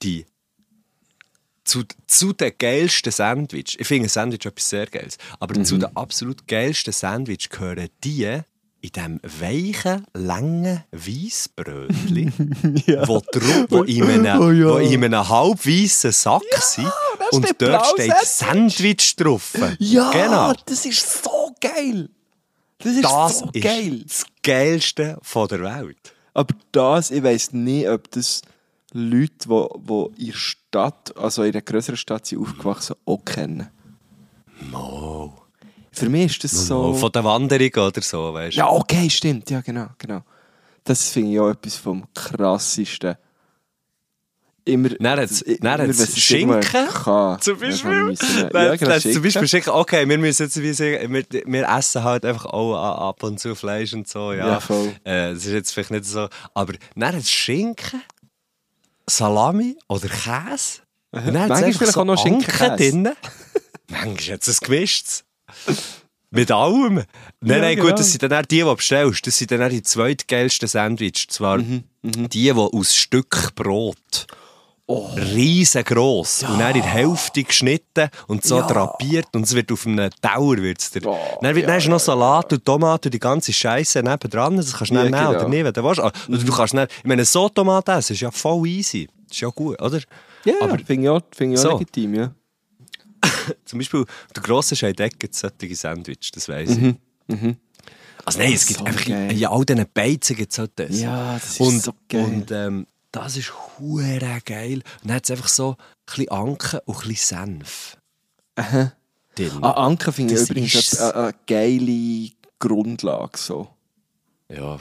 Speaker 1: zu den geilsten Sandwich, ich finde ein Sandwich etwas sehr Geiles, aber zu den absolut geilsten Sandwich gehören die in diesem weichen, langen Weissbrötchen, wo in einem halb weißen Sack sind und
Speaker 5: steht
Speaker 1: dort
Speaker 5: blau
Speaker 1: steht Sandwich drauf.
Speaker 5: Ja,
Speaker 1: Genau.
Speaker 5: das ist so geil. Das ist
Speaker 1: Das
Speaker 5: so
Speaker 1: ist
Speaker 5: geil.
Speaker 1: das Geilste von der Welt.
Speaker 5: Aber das, ich weiss nicht, ob das Leute, die in der Stadt, also in einer grösseren Stadt sind aufgewachsen, auch kennen.
Speaker 1: Mo.
Speaker 5: Für mich ist das so...
Speaker 1: Von der Wanderung oder so, weißt du?
Speaker 5: Ja, okay, stimmt. Ja, genau. Das finde ich auch etwas vom Krassesten. Immer...
Speaker 1: Dann hat's
Speaker 5: wenn es
Speaker 1: Schinken,
Speaker 5: kann,
Speaker 1: zum
Speaker 5: dann
Speaker 1: Beispiel.
Speaker 5: kann ich müssen-
Speaker 1: Nein,
Speaker 5: Ja, genau,
Speaker 1: das zum Beispiel
Speaker 5: Schinken.
Speaker 1: Schinken. Okay, wir müssen jetzt wie sagen, wir essen halt einfach auch ab und zu Fleisch und so. Ja,
Speaker 5: Ja, voll.
Speaker 1: Das ist jetzt vielleicht nicht so. Aber dann hat es Schinken, Salami oder Käse. Und dann hat's
Speaker 5: Manchmal
Speaker 1: einfach
Speaker 5: vielleicht
Speaker 1: so
Speaker 5: auch noch
Speaker 1: Anken
Speaker 5: Schinkenkäse.
Speaker 1: drin. Manchmal hat es ein gemischtes. Mit allem. Nein,
Speaker 5: genau.
Speaker 1: gut, das sind dann auch die du bestellst. Das sind dann auch die zweitgeilsten Sandwich. Zwar die aus Stück Brot. Riesengroß. Und dann in der Hälfte geschnitten und so drapiert. Und es wird auf einem Tower. Dann hast du noch Salat und Tomaten und die ganze Scheisse nebendran. Das kannst du dann nehmen oder nicht, wenn du willst. Also du kannst dann, ich meine, so Tomaten essen ist ja voll easy. Das ist ja gut, oder?
Speaker 5: Ja, aber finde ich auch legitim, ja.
Speaker 1: Zum Beispiel, der grosse Scheidegger gibt solche Sandwich, das weiss ich. Also nein, es gibt
Speaker 5: so
Speaker 1: einfach,
Speaker 5: geil.
Speaker 1: in all diesen Beizen gibt es halt das.
Speaker 5: Ja, das ist so geil.
Speaker 1: Und das ist hure geil. Und dann hat es einfach so ein bisschen Anken und ein bisschen Senf. Drin.
Speaker 5: Anken finde ich
Speaker 1: Das
Speaker 5: übrigens
Speaker 1: ist-
Speaker 5: eine geile Grundlage. So.
Speaker 1: Ja.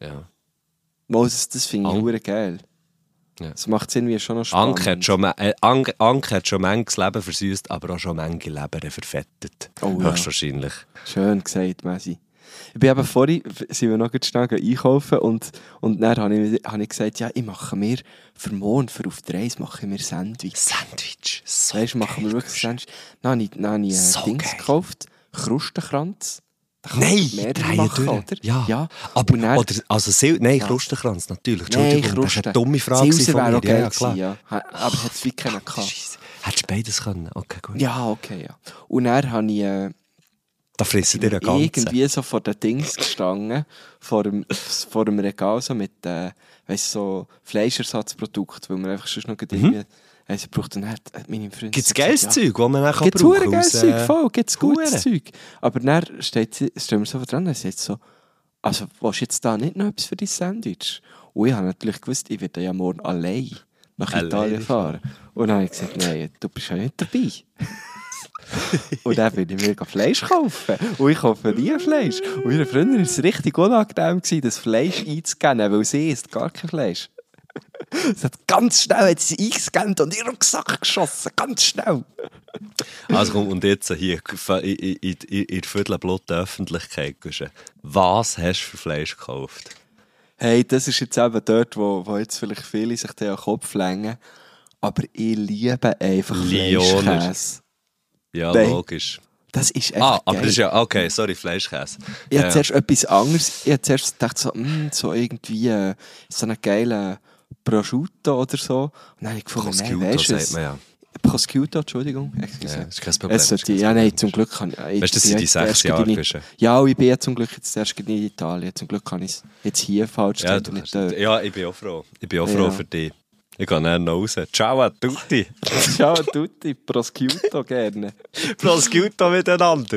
Speaker 5: Moses, das finde ich
Speaker 1: Anke.
Speaker 5: hure geil.
Speaker 1: Ja.
Speaker 5: Das macht es irgendwie schon noch spannend.
Speaker 1: Anke hat schon manches Leben versüßt, aber auch schon manche Leben verfettet.
Speaker 5: Oh ja.
Speaker 1: Höchstwahrscheinlich.
Speaker 5: Schön gesagt, Messi. Ich bin eben vorhin, sind wir noch schnell einkaufen und dann habe ich gesagt, ja, ich mache mir für morgen, für auf der Reise, mache ich mir Sandwich.
Speaker 1: Sandwich. So
Speaker 5: Weißt du, machen wir
Speaker 1: geil.
Speaker 5: wirklich Sandwich. Dann habe ich
Speaker 1: So
Speaker 5: Dings
Speaker 1: geil.
Speaker 5: gekauft, Krustenkranz. Da kann
Speaker 1: Nein,
Speaker 5: man mehrere
Speaker 1: drehen
Speaker 5: machen,
Speaker 1: durch.
Speaker 5: oder?
Speaker 1: Ja.
Speaker 5: Aber dann,
Speaker 1: Nein, Krustenkranz, natürlich.
Speaker 5: nein,
Speaker 1: Entschuldigung, das war eine dumme Frage
Speaker 5: Silse
Speaker 1: von
Speaker 5: wäre
Speaker 1: mir.
Speaker 5: auch geil
Speaker 1: Ja, klar.
Speaker 5: gewesen, ja. Aber hat es wie keinen gehabt.
Speaker 1: Scheisse. Hättest du beides können? Okay, gut.
Speaker 5: Ja, okay, ja. Und dann habe ich
Speaker 1: Da fressen dir einen ganzen.
Speaker 5: irgendwie so vor den Dings gestanden, vor dem Regal, so mit so Fleischersatzprodukten, weil man einfach sonst noch irgendwie eins braucht. Und dann hat meine Freundin
Speaker 1: Gibt es
Speaker 5: gesagt,
Speaker 1: geiles
Speaker 5: ja,
Speaker 1: Zeug, das man dann
Speaker 5: Gibt's
Speaker 1: brauchen
Speaker 5: hure
Speaker 1: kann?
Speaker 5: geiles Zeug, voll, gibt's gutes
Speaker 1: Hure.
Speaker 5: Zeug. Aber dann stehen wir so dran und sagt so, also willst du jetzt da nicht noch etwas für dein Sandwich? Und ich habe natürlich gewusst, ich werde ja morgen allein nach
Speaker 1: Alleine
Speaker 5: Italien fahren. Und dann habe ich gesagt, nein, du bist ja nicht dabei. Und dann bin ich mir Fleisch kaufen. Und ich kaufe nie Fleisch. Und ihre Freundin war es richtig unangenehm, das Fleisch einzugeben, weil sie isst gar kein Fleisch. Sie hat ganz schnell hat sie eingescannt und in ihren Rucksack geschossen. Ganz schnell.
Speaker 1: Also komm, und jetzt hier in der Viertelblut Öffentlichkeit. Was hast du für Fleisch gekauft?
Speaker 5: Hey, das ist jetzt eben dort, wo jetzt vielleicht viele sich den Kopf längen. Aber ich liebe einfach
Speaker 1: Lioner.
Speaker 5: Fleischkäse.
Speaker 1: Ja,
Speaker 5: Nein.
Speaker 1: logisch.
Speaker 5: Das ist einfach
Speaker 1: Aber
Speaker 5: geil.
Speaker 1: das ist ja, okay, sorry, Fleischkäse.
Speaker 5: Ich habe zuerst etwas anderes. Ich habe zuerst gedacht, so irgendwie so einen geilen Prosciutto oder so. Und dann habe ich gefunden, nein,
Speaker 1: Prosciutto
Speaker 5: weißt du
Speaker 1: sagt man ja.
Speaker 5: Prosciutto, Entschuldigung. Excuse.
Speaker 1: Ja, ist kein Problem.
Speaker 5: Es sollte, ja, nein, zum Glück kann ich...
Speaker 1: Weißt du, das sind die 6 Jahre zwischen.
Speaker 5: Ja, und ich bin ja zum Glück jetzt erst in Italien. Zum Glück kann ich es jetzt hier falsch
Speaker 1: Ja,
Speaker 5: stellen
Speaker 1: du
Speaker 5: und nicht
Speaker 1: kannst,
Speaker 5: dort.
Speaker 1: ja, ich bin auch froh. Ich bin auch froh
Speaker 5: Ja.
Speaker 1: für dich. Ich gehe dann noch raus. Ciao a tutti.
Speaker 5: Ciao a tutti, Prosciutto gerne.
Speaker 1: Prosciutto miteinander.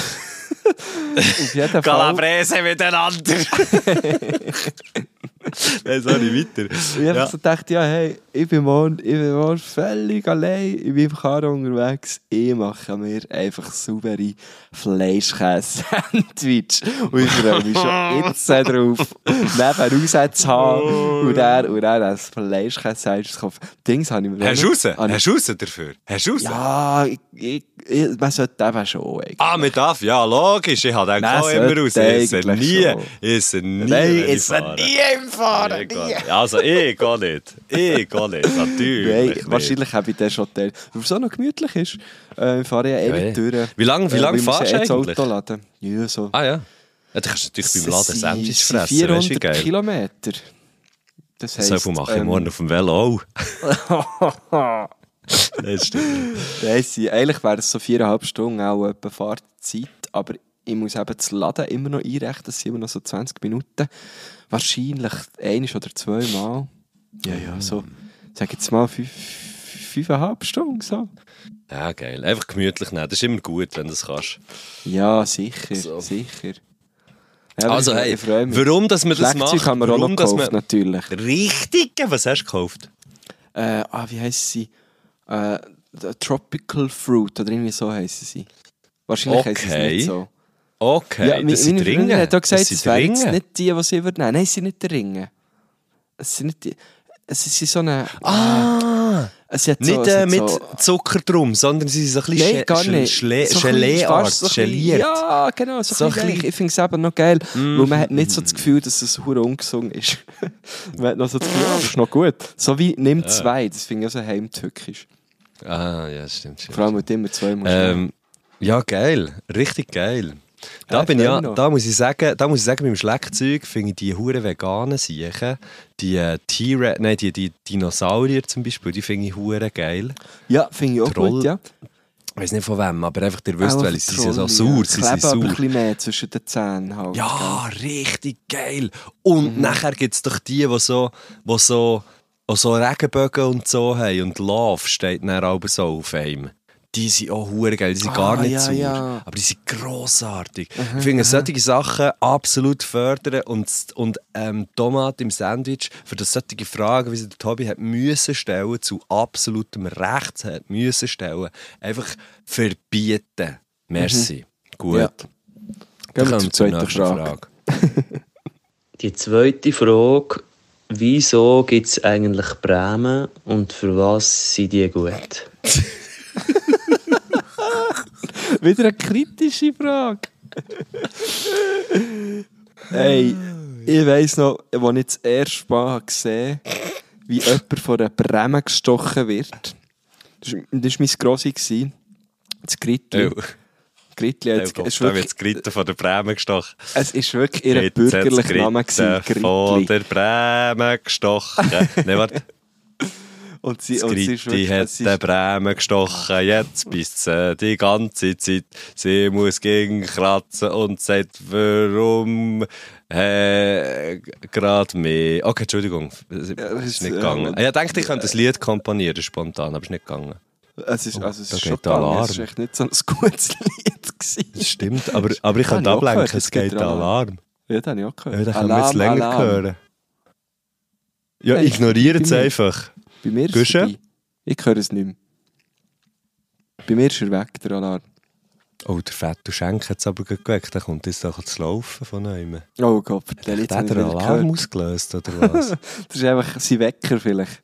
Speaker 5: Auf jeden Fall...
Speaker 1: Calabrese miteinander. Nein, sorry, weiter.
Speaker 5: Und ich einfach so dachte, ja, hey, ich bin morgen völlig allein in meinem Karren unterwegs. Ich mache mir einfach saubere Fleischkäse-Sandwich. Und ich freue mich schon jetzt drauf, neben raus zu haben und dann das Fleischkäse-Sandwich zu kaufen. Dings habe ich mir...
Speaker 1: Hast du raus?
Speaker 5: habe ich-
Speaker 1: Hast du raus dafür? Hast du raus?
Speaker 5: Ja, man sollte eben schon eigentlich.
Speaker 1: Ah, man darf, ja, logisch. Ich habe
Speaker 5: Man
Speaker 1: auch immer raus. Ich esse
Speaker 5: sollte
Speaker 1: nie.
Speaker 5: eigentlich
Speaker 1: Ich esse nie.
Speaker 5: Nein,
Speaker 1: wenn ich
Speaker 5: jetzt
Speaker 1: fahre.
Speaker 5: nie im Fahren,
Speaker 1: Ich gehe
Speaker 5: nie.
Speaker 1: nicht. Also, ich gehe nicht. Ich gehe nicht. Natürlich.
Speaker 5: Nein,
Speaker 1: nicht.
Speaker 5: wahrscheinlich habe ich das Hotel. Weil es auch noch gemütlich ist. Ich fahre ja ewig durch.
Speaker 1: Wie lange
Speaker 5: Weil wir
Speaker 1: fahrst du
Speaker 5: müssen das
Speaker 1: eigentlich?
Speaker 5: Auto laden. Ja, so.
Speaker 1: Ah ja. Ja, du kannst natürlich beim Laden
Speaker 5: Es
Speaker 1: Sandwich
Speaker 5: sind
Speaker 1: fressen. Weißt du, wie
Speaker 5: 400
Speaker 1: geil.
Speaker 5: Kilometer. Das heisst,
Speaker 1: So viel mache ich morgen auf dem Velo auch. Das stimmt.
Speaker 5: Eigentlich wäre es so 4,5 Stunden auch etwa Fahrzeit, aber ich muss eben das Laden immer noch einrechnen, das sind immer noch so 20 Minuten. Wahrscheinlich 1 oder 2 Mal. Ja, so, sag jetzt mal 5,5 Stunden. So.
Speaker 1: Ja, geil. Einfach gemütlich nehmen. Das ist immer gut, wenn du das kannst.
Speaker 5: Ja, sicher,
Speaker 1: So.
Speaker 5: sicher. Ja, aber
Speaker 1: Also,
Speaker 5: ich
Speaker 1: hey,
Speaker 5: freue mich.
Speaker 1: warum dass man das
Speaker 5: Schlagzeug
Speaker 1: macht?
Speaker 5: haben wir auch noch
Speaker 1: Warum, dass
Speaker 5: gekauft,
Speaker 1: man...
Speaker 5: natürlich.
Speaker 1: Richtig? Was hast du gekauft?
Speaker 5: Wie heisst sie? Tropical Fruit, oder irgendwie so heissen sie. Wahrscheinlich heisst es
Speaker 1: Okay.
Speaker 5: nicht so.
Speaker 1: Okay,
Speaker 5: Ja,
Speaker 1: das sind
Speaker 5: meine Freundin
Speaker 1: Ringe.
Speaker 5: hat auch gesagt,
Speaker 1: Das
Speaker 5: es
Speaker 1: sind
Speaker 5: wären jetzt
Speaker 1: Ringe.
Speaker 5: nicht die sie würde nehmen. Nein, es sind nicht die Ringe. Es sind nicht die... Es ist so eine...
Speaker 1: Ah!
Speaker 5: Es hat
Speaker 1: Nicht
Speaker 5: es hat
Speaker 1: mit
Speaker 5: so,
Speaker 1: Zucker drum, sondern sie sind so ein bisschen
Speaker 5: Nein, gar nicht. So ein bisschen
Speaker 1: Gelee-Art,
Speaker 5: fast so ein bisschen-
Speaker 1: geliert.
Speaker 5: Ja, genau, so,
Speaker 1: So
Speaker 5: ein bisschen
Speaker 1: ein
Speaker 5: weich. Ich finde es eben noch geil, weil man hat nicht so das Gefühl, dass es hure ungesund ist. Man hat noch so das Gefühl, das ist noch gut. So wie «Nimm 2», das finde ich auch so heimtückisch.
Speaker 1: Ah, ja, stimmt.
Speaker 5: Vor allem mit immer 2 musst du nehmen.
Speaker 1: Ja, geil. Richtig geil. Da muss ich sagen, beim Schlagzeug finde ich die hure veganen Siechen, die T-Rex, nein, die Dinosaurier zum Beispiel, die finde ich hure geil.
Speaker 5: Ja, finde ich auch gut, ja.
Speaker 1: Ich weiß nicht von wem, aber einfach, ihr wisst, weil sie sind so sauer, sie sind sauer.
Speaker 5: Kleben aber ein bisschen mehr zwischen den Zähnen halt.
Speaker 1: Ja, richtig geil. Und nachher gibt es doch die so Regenbögen und so haben und Love steht dann aber so auf einem. Die sind auch hure geil, die sind gar nicht sauer, aber die sind grossartig. Ich finde solche Sachen absolut fördern und Tomate im Sandwich, für das solche Fragen, wie sie der Tobi hat müssen stellen, zu absolutem Recht hat müssen stellen, einfach verbieten. Merci. Gut.
Speaker 5: Ja. Gehen wir zur zweiten Frage.
Speaker 2: Die zweite Frage: Wieso gibt es eigentlich Bremen und für was sind die gut?
Speaker 5: Wieder eine kritische Frage. Hey, ich weiss noch, als ich das erste Mal gesehen habe, wie jemand von einer Breme gestochen wird. Das war mein Grossi. Das Grittli. Grittli hat
Speaker 1: Da wird das Gritten von der Bremen gestochen.
Speaker 5: Es war wirklich ihr bürgerlicher Name.
Speaker 1: Von der Bremen gestochen. Nein, warte.
Speaker 5: Und sie
Speaker 1: hat den Bremen gestochen, jetzt bis die ganze Zeit. Sie muss gegen kratzen und sagt, warum gerade mehr. Okay, Entschuldigung, es ist nicht gegangen. Ich dachte, ich könnte ein Lied komponieren, spontan, aber es ist nicht gegangen.
Speaker 5: Es ist schon gegangen, es war echt nicht so ein gutes Lied gewesen.
Speaker 1: Das stimmt, aber ich könnte ablenken, es geht Alarm.
Speaker 5: Ja, das habe ich auch gehört.
Speaker 1: Ja, dann können wir jetzt länger hören. Ja, ignoriert es einfach.
Speaker 5: Bei mir ist es vorbei. Ich höre es nicht mehr. Bei mir ist er weg, der Alarm.
Speaker 1: Oh, der fette Schenk hat es aber geweckt. Der kommt jetzt auch zu laufen von einem.
Speaker 5: Oh Gott,
Speaker 1: der hat den Alarm ausgelöst, oder was?
Speaker 5: Das ist einfach sein Wecker vielleicht.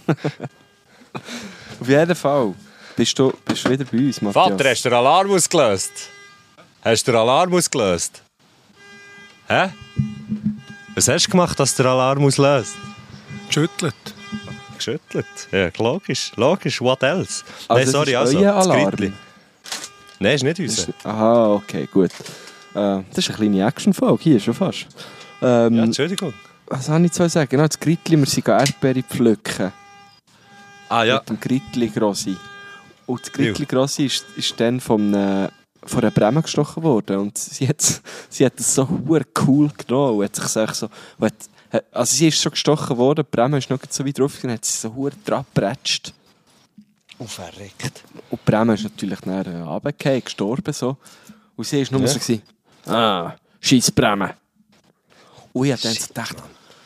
Speaker 5: Auf jeden Fall bist du wieder bei uns, Matthias.
Speaker 1: Vater, hast du den Alarm ausgelöst? Hast du den Alarm ausgelöst? Hä? Was hast du gemacht, dass der Alarm auslöst?
Speaker 6: Geschüttelt.
Speaker 1: Geschüttelt? Ja, logisch. Logisch, what else?
Speaker 5: Also
Speaker 1: Nein, sorry,
Speaker 5: das ist euer Alarm?
Speaker 1: Nein, ist nicht unser.
Speaker 5: Aha, okay, gut. Das ist eine kleine Action-Folge, hier schon fast.
Speaker 1: Ja, Entschuldigung.
Speaker 5: Was soll ich zu sagen? Genau, das Grittli, wir sind Erdbeere pflücken.
Speaker 1: Ah ja.
Speaker 5: Mit dem Grittli Grossi. Und das Grittli Grossi ist dann von einer Bremen gestochen worden. Und sie hat das so cool genommen. Und hat sich so, also sie ist schon gestochen worden, die Bremen ist noch so weit drauf, dann hat sie so dran gepratscht.
Speaker 1: Oh, verreckt.
Speaker 5: Und die Bremen ist natürlich dann runtergefallen, gestorben so. Und sie war nur so, scheiss Bremen. Und ich habe dann so gedacht,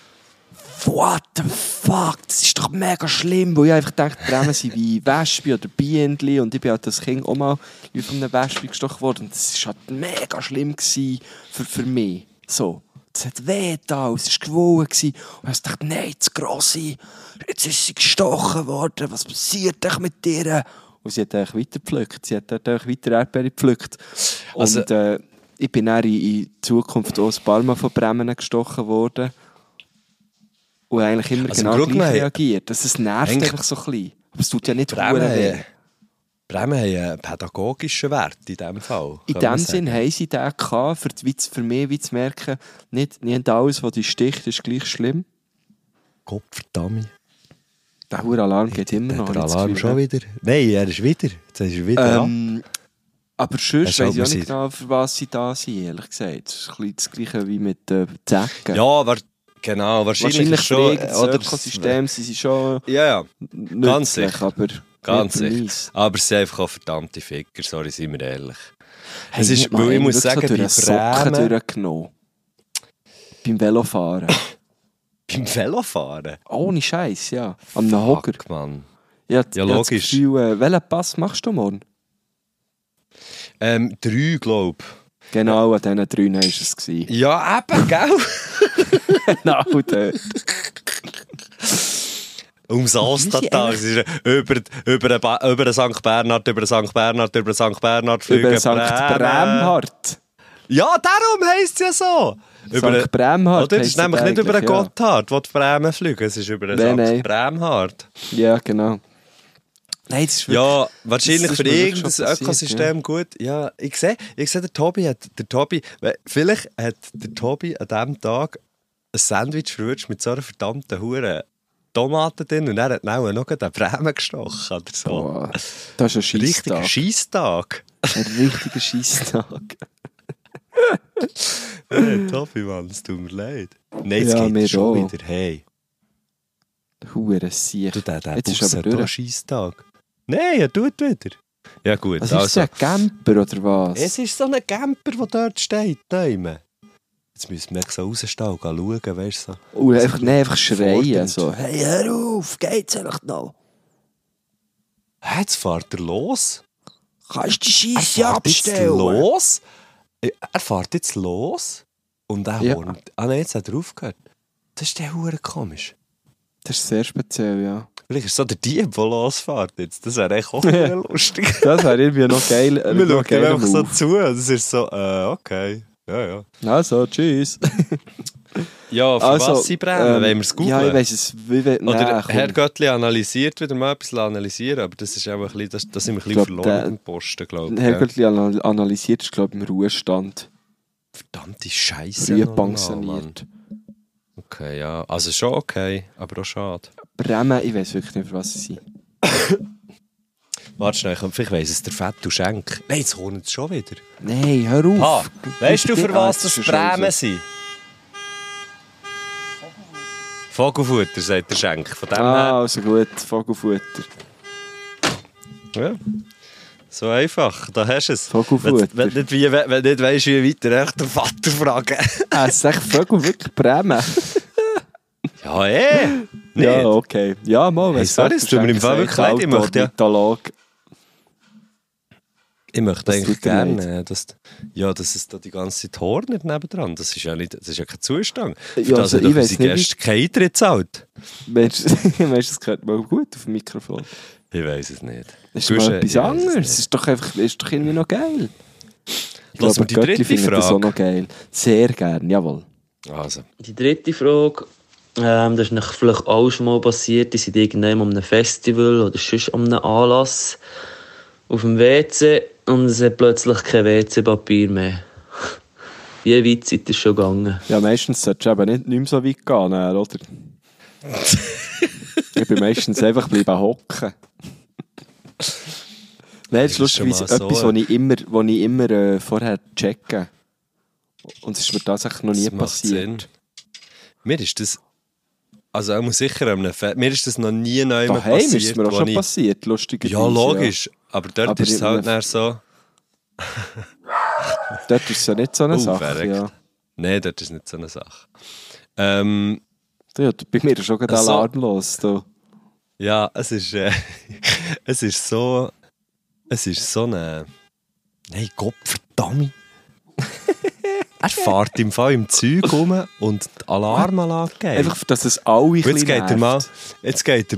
Speaker 5: what the fuck, das ist doch mega schlimm. Weil ich einfach dachte, Bremen sind wie Wespe oder Bienen. Und ich bin halt als Kind auch mal wie von einem Wespe gestochen worden. Und das war halt mega schlimm für mich. So. Es hat weh da, es war geschwollen. Und ich dachte, nein, das Grosse, jetzt ist sie gestochen worden, was passiert denn mit dir? Und sie hat eigentlich weiter gepflückt, sie hat eigentlich weiter Erdbeere gepflückt.
Speaker 1: Also,
Speaker 5: und ich bin dann in Zukunft auch ein paar Mal von Bremen gestochen worden. Und eigentlich immer
Speaker 1: also
Speaker 5: genau gleich reagiert. Das nervt einfach so ein bisschen. Aber es tut ja nicht weh.
Speaker 1: Bremen haben einen pädagogischen Wert in diesem Fall.
Speaker 5: In dem Sinn haben sie den gehabt, für mich wie zu merken, nicht alles, was dich sticht, ist gleich schlimm.
Speaker 1: Gott verdammt.
Speaker 5: Der Alarm geht immer noch.
Speaker 1: Der Alarm schon wieder? Nein, er ist wieder. Jetzt ist er wieder ab.
Speaker 5: Aber sonst weiss ich auch nicht genau, für was sie da sind, ehrlich gesagt. Das ist ein bisschen das Gleiche wie mit Zecken.
Speaker 1: Ja, genau, wahrscheinlich schon.
Speaker 5: Das Ökosystem sind sie schon
Speaker 1: nützlich, ganz sicher.
Speaker 5: Aber
Speaker 1: ganz sicher. Aber sie sind einfach auch verdammte Ficker, sorry, sind wir ehrlich.
Speaker 5: Hey,
Speaker 1: es ist, weil ich muss sagen,
Speaker 5: bei Bremen durchgenommen. Beim Velofahren.
Speaker 1: Beim Velofahren?
Speaker 5: Ohne Scheiß, ja. Am Hocker.
Speaker 1: Mann.
Speaker 5: Ja,
Speaker 1: logisch.
Speaker 5: Das Gefühl, welchen Pass machst du morgen?
Speaker 1: 3, glaube ich.
Speaker 5: Genau, an diesen 3 war es.
Speaker 1: Ja, eben, gell?
Speaker 5: Genau, dort.
Speaker 1: Ums Ostertag. Es ist über den St. Bernhard, über den St. Bernhard, über den St. Bernhard fliegen.
Speaker 5: Über den St. Bremhard.
Speaker 1: Ja, darum heisst es ja so.
Speaker 5: St. Bremhard.
Speaker 1: Das ist nämlich nicht über den Gotthard, wo die Bremen fliegen. Es ist über den St. Bremhard.
Speaker 5: Ja, genau. Nein, das ist wirklich...
Speaker 1: Ja, wahrscheinlich
Speaker 5: das
Speaker 1: für
Speaker 5: ist mir wirklich
Speaker 1: irgendein
Speaker 5: schon passiert,
Speaker 1: Ökosystem gut. Ja, ich sehe, der Tobi, vielleicht hat der Tobi an diesem Tag ein Sandwich verwünscht mit so einer verdammten Hure Tomaten drin und er hat nachher noch eine Bremen gestochen oder so.
Speaker 5: Boah, das ist ein
Speaker 1: Richtiger
Speaker 5: Scheisstag.
Speaker 1: Scheisstag.
Speaker 5: Ein richtiger Scheisstag.
Speaker 1: Hey, Tobi, Mann, es tut mir leid. Nein, jetzt
Speaker 5: Ja,
Speaker 1: geht
Speaker 5: mir
Speaker 1: es schon
Speaker 5: auch.
Speaker 1: wieder. Hey,
Speaker 5: Hure Sieg.
Speaker 1: du, der
Speaker 5: Jetzt ist
Speaker 1: Bus
Speaker 5: aber
Speaker 1: hat auch einen
Speaker 5: durch.
Speaker 1: Scheisstag. Nein, er tut wieder. Ja gut,
Speaker 5: Was ist das, ein Camper oder was?
Speaker 1: Es ist so ein Camper, der dort steht. Nein. Jetzt müssen wir so rausstehen und schauen, weißt du. So.
Speaker 5: Einfach schreien.
Speaker 1: Fordernd.
Speaker 5: So. Hey, hör auf, geht's eigentlich noch?
Speaker 1: Hä, jetzt fährt er los?
Speaker 5: Kannst du die
Speaker 1: Er
Speaker 5: Scheisse
Speaker 1: fährt jetzt
Speaker 5: abstellen?
Speaker 1: los? Er fährt jetzt los? Und er
Speaker 5: Ja.
Speaker 1: hornt... Ah nein, jetzt hat er aufgehört. Das ist der Hure komisch.
Speaker 5: Das ist sehr speziell, ja.
Speaker 1: Vielleicht ist es so der Dieb, der losfährt jetzt. Das wäre echt auch lustig.
Speaker 5: Das wäre irgendwie noch geil.
Speaker 1: Wir
Speaker 5: noch
Speaker 1: schauen ihm
Speaker 5: geiler
Speaker 1: einfach so
Speaker 5: Move.
Speaker 1: zu. Das ist so, okay. Ja.
Speaker 5: Also, tschüss.
Speaker 1: Ja, für was sie brennen? Wollen wir es googeln?
Speaker 5: Ja, ich weiss es.
Speaker 1: Oder Herr Göttli analysiert wieder mal etwas analysieren, aber das ist auch ein bisschen, das sind wir ein bisschen
Speaker 5: glaub,
Speaker 1: verloren im Posten, glaube ich.
Speaker 5: Herr Göttli analysiert ist, glaube ich, im Ruhestand.
Speaker 1: Verdammte Scheiße.
Speaker 5: Früh
Speaker 1: nochmal,
Speaker 5: pensioniert.
Speaker 1: Mann. Okay, ja. Also schon okay, aber auch schade.
Speaker 5: Bremen, ich weiss wirklich nicht, für was sie sind.
Speaker 1: Warte schnell, vielleicht weiss es der Fettu Schenk. Nein, jetzt holen sie schon wieder.
Speaker 5: Nein, hör auf.
Speaker 1: Weißt du, für was das
Speaker 5: ist
Speaker 1: Bremen sind? Vogelfutter, sagt der Schenk. Von dem
Speaker 5: Ah, also gut, Vogelfutter.
Speaker 1: her. Ja. So einfach, da hast du es.
Speaker 5: Vogelfutter.
Speaker 1: Wenn du nicht weisst, wie weiter echt den Vater fragen.
Speaker 5: Sag Vögel wirklich Bremen?
Speaker 1: Ja, nicht.
Speaker 5: Ja, okay. Ja, mal,
Speaker 1: Hey, sorry, es tut mir im Fall wirklich leid, ich möchte ja- Ich möchte
Speaker 5: Das
Speaker 1: eigentlich
Speaker 5: tut dir
Speaker 1: gerne, dass es da die ganze Zeit hornet nebendran. Das ist ja kein Zustand. Für
Speaker 5: Ja,
Speaker 1: das
Speaker 5: also
Speaker 1: hat doch
Speaker 5: ich weiss
Speaker 1: unsere
Speaker 5: nicht,
Speaker 1: Gäste keinen Eintritt gezahlt.
Speaker 5: Mensch, das gehört mal gut auf dem Mikrofon.
Speaker 1: Ich weiss es nicht.
Speaker 5: Das ist
Speaker 1: Guschen,
Speaker 5: mal etwas
Speaker 1: ich weiss es
Speaker 5: anderes.
Speaker 1: nicht.
Speaker 5: Das ist doch, ist doch irgendwie noch geil. Ich
Speaker 1: Lass
Speaker 5: glaube,
Speaker 1: mir die
Speaker 5: Göttli
Speaker 1: dritte
Speaker 5: findet das auch
Speaker 1: Frage.
Speaker 5: noch geil. Sehr gern, jawohl.
Speaker 1: Also,
Speaker 2: Die dritte Frage, das ist euch vielleicht auch schon mal passiert, ihr seid irgendwann an einem Festival oder sonst an einem Anlass auf dem WC und es hat plötzlich kein WC-Papier mehr. Wie weit seid ihr schon gegangen?
Speaker 5: Ja, meistens solltest du eben nicht mehr so weit gehen, oder? Ich bin meistens einfach bleiben hocken. Nein, das ist
Speaker 1: Das ist schon
Speaker 5: lustigerweise
Speaker 1: mal
Speaker 5: etwas,
Speaker 1: so.
Speaker 5: was ich immer vorher checke. Und es ist mir tatsächlich noch nie
Speaker 1: das macht Sinn.
Speaker 5: passiert.
Speaker 1: Mir ist das... Also auch sicher an einem mir ist das noch nie neu
Speaker 5: Daheim
Speaker 1: passiert.
Speaker 5: ist es mir auch
Speaker 1: wo
Speaker 5: schon
Speaker 1: ich-
Speaker 5: passiert, lustigerweise.
Speaker 1: Ja, logisch. Aber dort
Speaker 5: Aber
Speaker 1: ist es
Speaker 5: in
Speaker 1: halt
Speaker 5: einem-
Speaker 1: dann so...
Speaker 5: Dort ist es ja nicht so eine Sache.
Speaker 1: verreckt.
Speaker 5: Ja.
Speaker 1: Nein, dort ist nicht so eine Sache.
Speaker 5: Ja, bei mir ist schon gerade
Speaker 1: Ach so.
Speaker 5: Alarm los. Da.
Speaker 1: Ja, es ist so eine... Nein, Gott verdammt. Er fährt im Fall im Zeug rum und die Alarmanlage geht.
Speaker 5: Einfach, dass es alle ein
Speaker 1: Und jetzt
Speaker 5: bisschen
Speaker 1: geht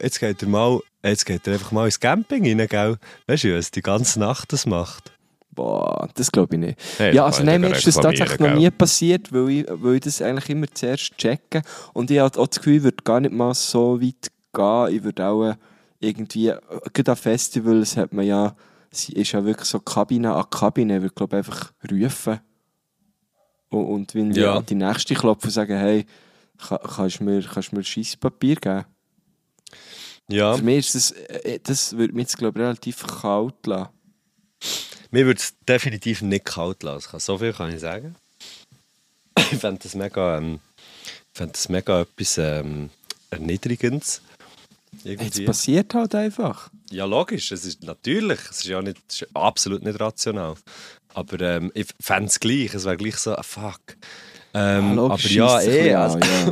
Speaker 1: er einfach mal ins Camping rein, gell? Weißt du, was die ganze Nacht das macht?
Speaker 5: Boah, das glaube ich nicht.
Speaker 1: Hey,
Speaker 5: Ja,
Speaker 1: das
Speaker 5: also
Speaker 1: kann ich
Speaker 5: nein, mir
Speaker 1: dir
Speaker 5: ist das
Speaker 1: reklamieren,
Speaker 5: tatsächlich noch
Speaker 1: gell?
Speaker 5: nie passiert, weil ich das eigentlich immer zuerst checke. Und ich habe auch das Gefühl, ich würde gar nicht mal so weit gehen. Ich würde auch irgendwie, gerade an Festivals hat man ja, es ist ja wirklich so Kabine an Kabine, ich würde glaube einfach rufen. Und wenn
Speaker 1: Ja.
Speaker 5: ich an die nächste klopfen und sagen, hey, kannst du mir Scheisspapier geben?
Speaker 1: Ja,
Speaker 5: Für mich ist das würde mich jetzt glaube ich relativ kalt lassen.
Speaker 1: mir würde es definitiv nicht kalt lassen. So viel kann ich sagen. Ich fände das mega etwas Erniedrigendes.
Speaker 5: Jetzt
Speaker 1: Irgendwie.
Speaker 5: passiert halt einfach.
Speaker 1: Ja, logisch. Es ist natürlich. Es ist es ist absolut nicht rational. Aber ich fände es gleich. Es wäre gleich so, fuck. Aber
Speaker 5: logisch,
Speaker 1: ja,
Speaker 5: scheisst sich ein
Speaker 1: also,
Speaker 5: bisschen an,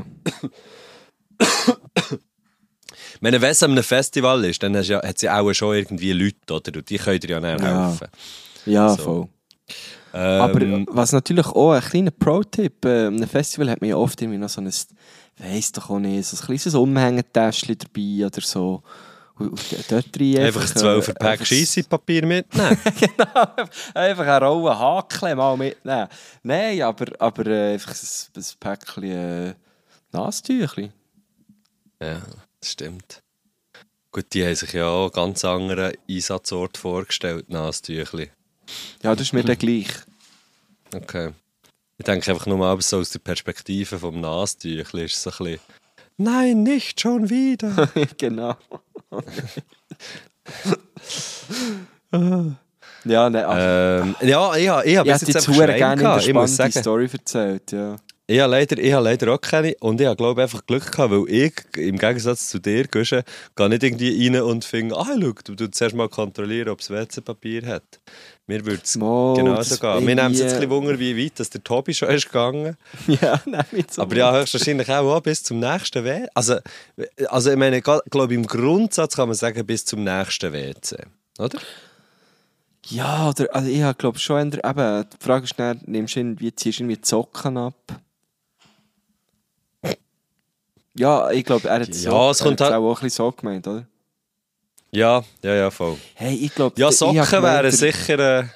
Speaker 5: ja.
Speaker 1: wenn es an einem Festival ist, dann hat es ja auch schon irgendwie Leute, oder? Und die können dir ja dann
Speaker 5: Ja.
Speaker 1: helfen.
Speaker 5: Ja,
Speaker 1: So.
Speaker 5: voll. Aber was natürlich auch ein kleiner Pro-Tipp, an einem Festival hat man ja oft irgendwie noch so ein, weiss doch auch nicht, so ein kleines Umhängetäschchen dabei oder so. Und dort rein
Speaker 1: einfach ein 12er Pack Scheissepapier mitnehmen.
Speaker 5: einfach eine Rolle Hakel mal mitnehmen. Nein, aber einfach ein Päckchen Nastüchli.
Speaker 1: Ja, das stimmt. Gut, die haben sich ja auch einen ganz anderen Einsatzort vorgestellt, Nasentüchli.
Speaker 5: Ja, das ist mir dann gleich.
Speaker 1: Okay. Ich denke einfach nur mal so aus der Perspektive vom Nasentüchli ist es so ein bisschen «Nein, nicht schon wieder!»
Speaker 5: Genau. Ja, nein,
Speaker 1: ja, ich habe
Speaker 5: ich
Speaker 1: bis
Speaker 5: hätte
Speaker 1: jetzt
Speaker 5: jetzt
Speaker 1: einfach
Speaker 5: sehr gerne
Speaker 1: Schreien
Speaker 5: eine
Speaker 1: gehabt. Ich muss
Speaker 5: spannende
Speaker 1: sagen,
Speaker 5: Story erzählt, ja.
Speaker 1: ich habe leider auch keine und ich habe glaube einfach Glück gehabt, weil ich, im Gegensatz zu dir, Guschen, gehe nicht irgendwie rein und finde, schau, du zuerst mal kontrollieren, ob es WC-Papier hat. Mir würde es genauso gehen. Mir nimmt es jetzt ein bisschen Wunder, wie weit dass der Tobi schon ist gegangen.
Speaker 5: Ja, nein, mit so.
Speaker 1: Aber ja, höchstwahrscheinlich auch bis zum nächsten WC. Also ich meine, glaube im Grundsatz kann man sagen, bis zum nächsten WC. Oder?
Speaker 5: Ja, oder, also ich glaube schon, die Frage ist dann, ziehst du irgendwie die Socken ab? Ja, ich glaube, er hat es
Speaker 1: Ja, es kommt
Speaker 5: auch
Speaker 1: halt-
Speaker 5: ein bisschen so gemeint, oder?
Speaker 1: Ja, voll.
Speaker 5: Hey, ich glaube,
Speaker 1: Ja, Socken wären sicher...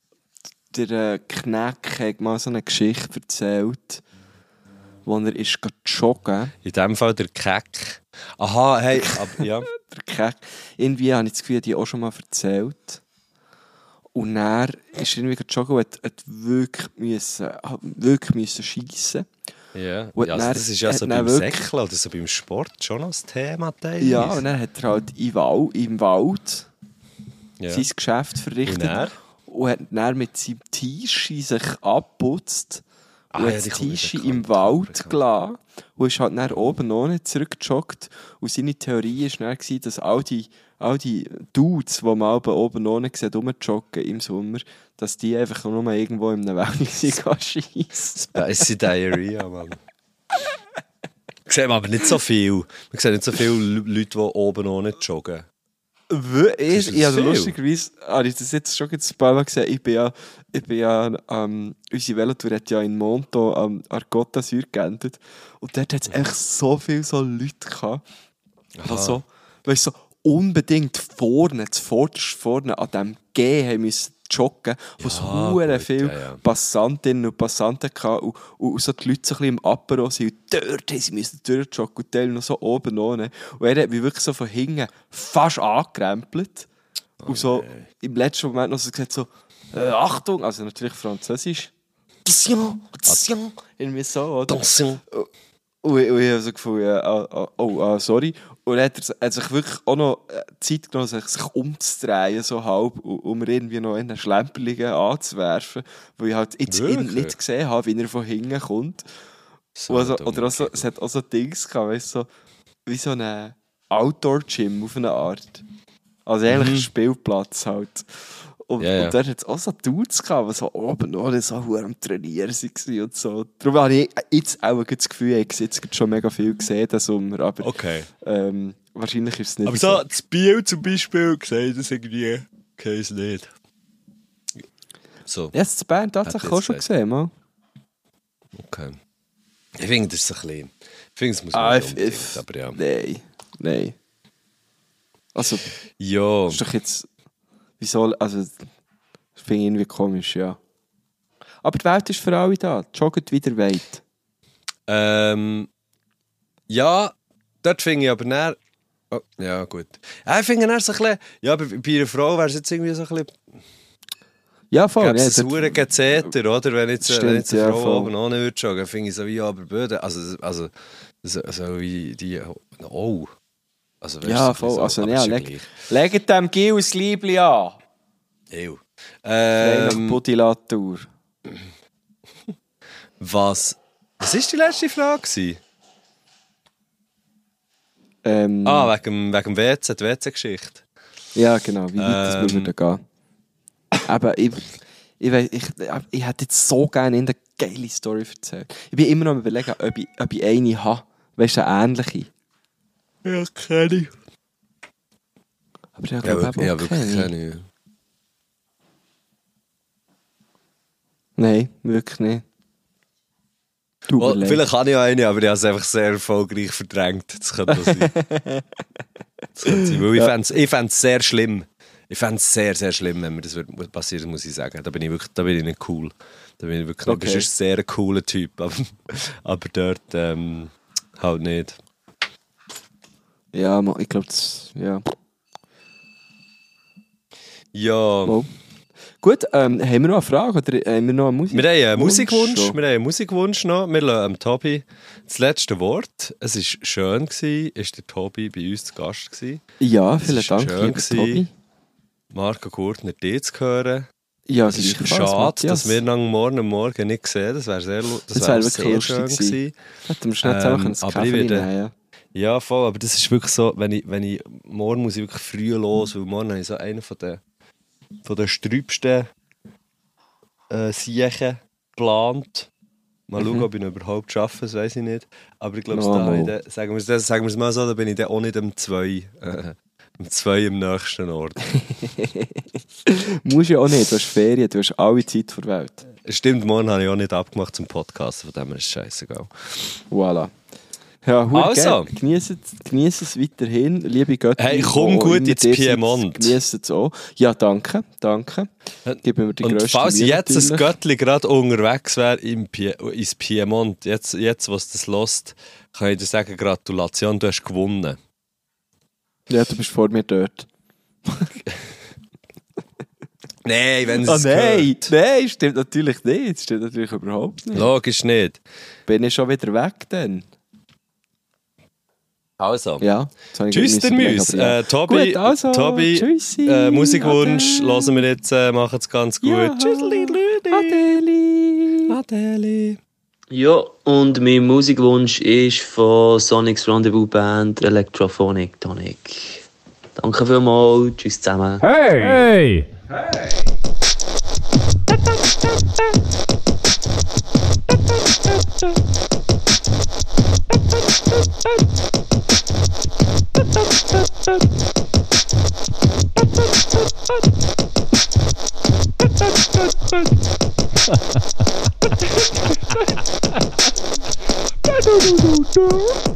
Speaker 5: Der Kneck hat mal so eine Geschichte erzählt, wo er ist joggen.
Speaker 1: In dem Fall der Keck. Aha, hey, aber ja.
Speaker 5: Der Kneck. Irgendwie habe ich das Gefühl, die auch schon mal erzählt. Und er ist irgendwie joggen und hat wirklich müssen schiessen.
Speaker 1: Ja,
Speaker 5: Und
Speaker 1: also
Speaker 5: dann-
Speaker 1: das ist ja so
Speaker 5: hat dann
Speaker 1: beim
Speaker 5: wirklich-
Speaker 1: Säckeln oder so beim Sport schon noch das Thema teilweise.
Speaker 5: Ja, und dann hat er halt im Wald
Speaker 1: Ja.
Speaker 5: sein Geschäft verrichtet. Und hat dann mit seinem Tischi sich abgeputzt und hat das
Speaker 1: die kommt mir
Speaker 5: Tischi
Speaker 1: bekannt
Speaker 5: im
Speaker 1: vor,
Speaker 5: Wald
Speaker 1: bekannt.
Speaker 5: gelassen und ist halt dann oben ohne zurückgejoggt. Und seine Theorie war dann, dass all die Dudes, die man oben ohne sieht, rumjoggen im Sommer, dass die einfach nur irgendwo in einem Wald schiessen.
Speaker 1: Spicy Diarrhea, Mann. Sehen wir aber nicht so viel. Wir sehen nicht so viele Leute, die oben ohne joggen. Ist das
Speaker 5: Ich habe
Speaker 1: viel?
Speaker 5: lustigerweise, habe ich das jetzt schon ein paar Mal gesehen, ich bin ja unsere Velotour hat ja in Monto an der Côte d'Azur geendet und dort hat es echt so viele so Leute gehabt, die so, weißt, so unbedingt zuvorderst vorne an diesem G haben müssen joggen, wo es hure
Speaker 1: gut,
Speaker 5: viele
Speaker 1: ja.
Speaker 5: Passantinnen und Passanten hatten und so die Leute so ein bisschen im Apero sind und dort haben sie müssen durchjoggen und Teil noch so oben ohne. Und er hat mich wirklich so von hinten fast angekrempelt und so im letzten Moment noch so gesagt so Achtung, also natürlich Französisch. Attention, irgendwie so, oder? Und ich habe so gefunden, sorry. Und dann hat er sich wirklich auch noch Zeit genommen, sich umzudrehen, so halb, um mir irgendwie noch in den Schlemperling anzuwerfen, weil ich halt jetzt ihn nicht gesehen habe, wie er von hinten kommt.
Speaker 1: So
Speaker 5: Also,
Speaker 1: dumm.
Speaker 5: oder auch so, es hat auch so Dings gehabt, weißt, so, wie so ein Outdoor-Gym auf eine Art. Also eigentlich ein Spielplatz halt. Und,
Speaker 1: Ja.
Speaker 5: und dort hat es auch so Dudes gehabt, die so oben ohne so verdammt am Trainieren waren und so. Darum habe ich jetzt auch das Gefühl, ich habe jetzt schon mega viel gesehen diesen Sommer, aber
Speaker 1: Okay.
Speaker 5: wahrscheinlich ist es nicht
Speaker 1: Aber so, das Biel zum Beispiel, gesehen das irgendwie, es nicht. So,
Speaker 5: Ja, das Bern tatsächlich
Speaker 1: Hat
Speaker 5: auch
Speaker 1: jetzt
Speaker 5: schon
Speaker 1: gesagt.
Speaker 5: gesehen, mal.
Speaker 1: okay. Ich finde, das ist so ein bisschen... Ich finde, das muss man nicht unbedingt, aber ja.
Speaker 5: Nein. Also,
Speaker 1: Ja,
Speaker 5: ist doch jetzt... Wieso... Also, das finde ich irgendwie komisch, ja. Aber die Welt ist für alle da. Joggt wieder weit.
Speaker 1: ja, dort finde ich aber näher... Oh, ja, gut. Ich finde näher so ein bisschen... Ja, bei einer Frau wäre es jetzt irgendwie so ein bisschen...
Speaker 5: Ja, voll.
Speaker 1: Gäbe
Speaker 5: Ja,
Speaker 1: es ein
Speaker 5: dort-
Speaker 1: verdammtes Gezeter, oder? Wenn jetzt
Speaker 5: Stimmt,
Speaker 1: eine
Speaker 5: ja,
Speaker 1: Frau
Speaker 5: voll.
Speaker 1: oben ohne würde joggen, finde ich so wie, ja, aber Böden... Also so wie die... Oh... Also, weißt
Speaker 5: Ja,
Speaker 1: du,
Speaker 5: voll.
Speaker 1: so,
Speaker 5: Also,
Speaker 1: aber
Speaker 5: ja,
Speaker 1: ist
Speaker 5: leg-
Speaker 1: gleich.
Speaker 5: Legt dem Gil ein Liebli an.
Speaker 1: Ew.
Speaker 5: Frei nach Budilatur.
Speaker 1: Was war die letzte Frage? Gewesen? Wegen dem WC, die WC-Geschichte.
Speaker 5: Ja, genau. Wie weit das wir da gehen. Aber ich hätte jetzt so gerne eine geile Story erzählt. Ich bin immer noch am überlegen, ob ich eine habe. Weißt du, eine ähnliche.
Speaker 1: Ja, kenne ich.
Speaker 5: Aber ich
Speaker 1: Ja,
Speaker 5: glaube
Speaker 1: wirklich,
Speaker 5: auch keine.
Speaker 1: keine. Ja.
Speaker 5: Nein, wirklich nicht. Du
Speaker 1: Well,
Speaker 5: überleg.
Speaker 1: vielleicht kann ich auch eine, aber ich habe es einfach sehr erfolgreich verdrängt. Das könnte das sein. Das könnte sein, weil ich fände es sehr schlimm. Ich fände es sehr, sehr schlimm, wenn mir das passieren muss ich sagen. Da bin ich nicht cool. Da bin ich wirklich nicht.
Speaker 5: Okay.
Speaker 1: Du bist ein sehr cooler Typ, aber dort halt nicht.
Speaker 5: Ja, ich glaube, das... Ja.
Speaker 1: Ja.
Speaker 5: Wow. Gut, haben wir noch eine Frage oder haben wir noch einen
Speaker 1: Wir haben einen Musikwunsch.
Speaker 5: schon?
Speaker 1: Wir haben einen Musikwunsch noch. Wir lassen Tobi das letzte Wort. Es war schön, ist der Tobi bei uns zu Gast gewesen.
Speaker 5: Ja, vielen
Speaker 1: Es war
Speaker 5: Dank,
Speaker 1: schön
Speaker 5: lieber Tobi.
Speaker 1: Marco Gurtner, dir zu hören.
Speaker 5: Ja,
Speaker 1: Es ist
Speaker 5: gleichfalls,
Speaker 1: schade,
Speaker 5: Matthias.
Speaker 1: dass wir morgen Morgen nicht sehen. Das wäre sehr,
Speaker 5: Das
Speaker 1: wär
Speaker 5: wäre
Speaker 1: sehr
Speaker 5: wirklich
Speaker 1: schön
Speaker 5: lustig
Speaker 1: gewesen.
Speaker 5: Hätten wir schnell zusammen einen
Speaker 1: aber
Speaker 5: Kaffee
Speaker 1: ich werde-
Speaker 5: nehmen, ja.
Speaker 1: Ja, voll, aber das ist wirklich so, wenn ich morgen muss ich wirklich früh los, weil morgen habe ich so einen von den sträubsten Siechen geplant. Mal schauen, ob ich ihn überhaupt schaffe, das weiß ich nicht. Aber ich glaube, sagen wir es mal so, da bin ich dann auch nicht um 2 im nächsten Ort.
Speaker 5: Musst ja auch nicht, du hast Ferien, du hast alle Zeit der Welt.
Speaker 1: Stimmt, morgen habe ich auch nicht abgemacht zum Podcast, von dem her ist es scheißegal.
Speaker 5: Voilà. Ja,
Speaker 1: Also.
Speaker 5: Genießt es weiterhin, liebe Götter.
Speaker 1: Hey, komm gut ins Piemont.
Speaker 5: Genießt es auch. Ja, danke. Gib mir die
Speaker 1: Und
Speaker 5: grösste
Speaker 1: falls
Speaker 5: Mühe
Speaker 1: jetzt ein
Speaker 5: natürlich.
Speaker 1: Göttli gerade unterwegs wäre ins Piemont, jetzt was das lässt, kann ich dir sagen, Gratulation, du hast gewonnen.
Speaker 5: Ja, du bist vor mir dort.
Speaker 1: Nein, wenn
Speaker 5: Ah,
Speaker 1: es
Speaker 5: nein, stimmt natürlich nicht. Das stimmt natürlich überhaupt nicht.
Speaker 1: Logisch nicht.
Speaker 5: Bin ich schon wieder weg dann?
Speaker 1: Also.
Speaker 5: Ja. das habe ich
Speaker 1: Tschüss,
Speaker 5: nicht
Speaker 1: der
Speaker 5: überlegt,
Speaker 1: Müs.
Speaker 5: aber ja.
Speaker 1: Tobi,
Speaker 5: Gut, also,
Speaker 1: Tobi
Speaker 5: tschüssi.
Speaker 1: Musikwunsch,
Speaker 5: Ade.
Speaker 1: hören wir jetzt, machen es ganz gut.
Speaker 5: Ja.
Speaker 1: Tschüss,
Speaker 5: Adeli.
Speaker 1: Adeli.
Speaker 2: Ja, und mein Musikwunsch ist von Sonics Rendezvous Band Electrophonic Tonic. Danke vielmals, tschüss zusammen.
Speaker 6: Hey!
Speaker 7: Hey!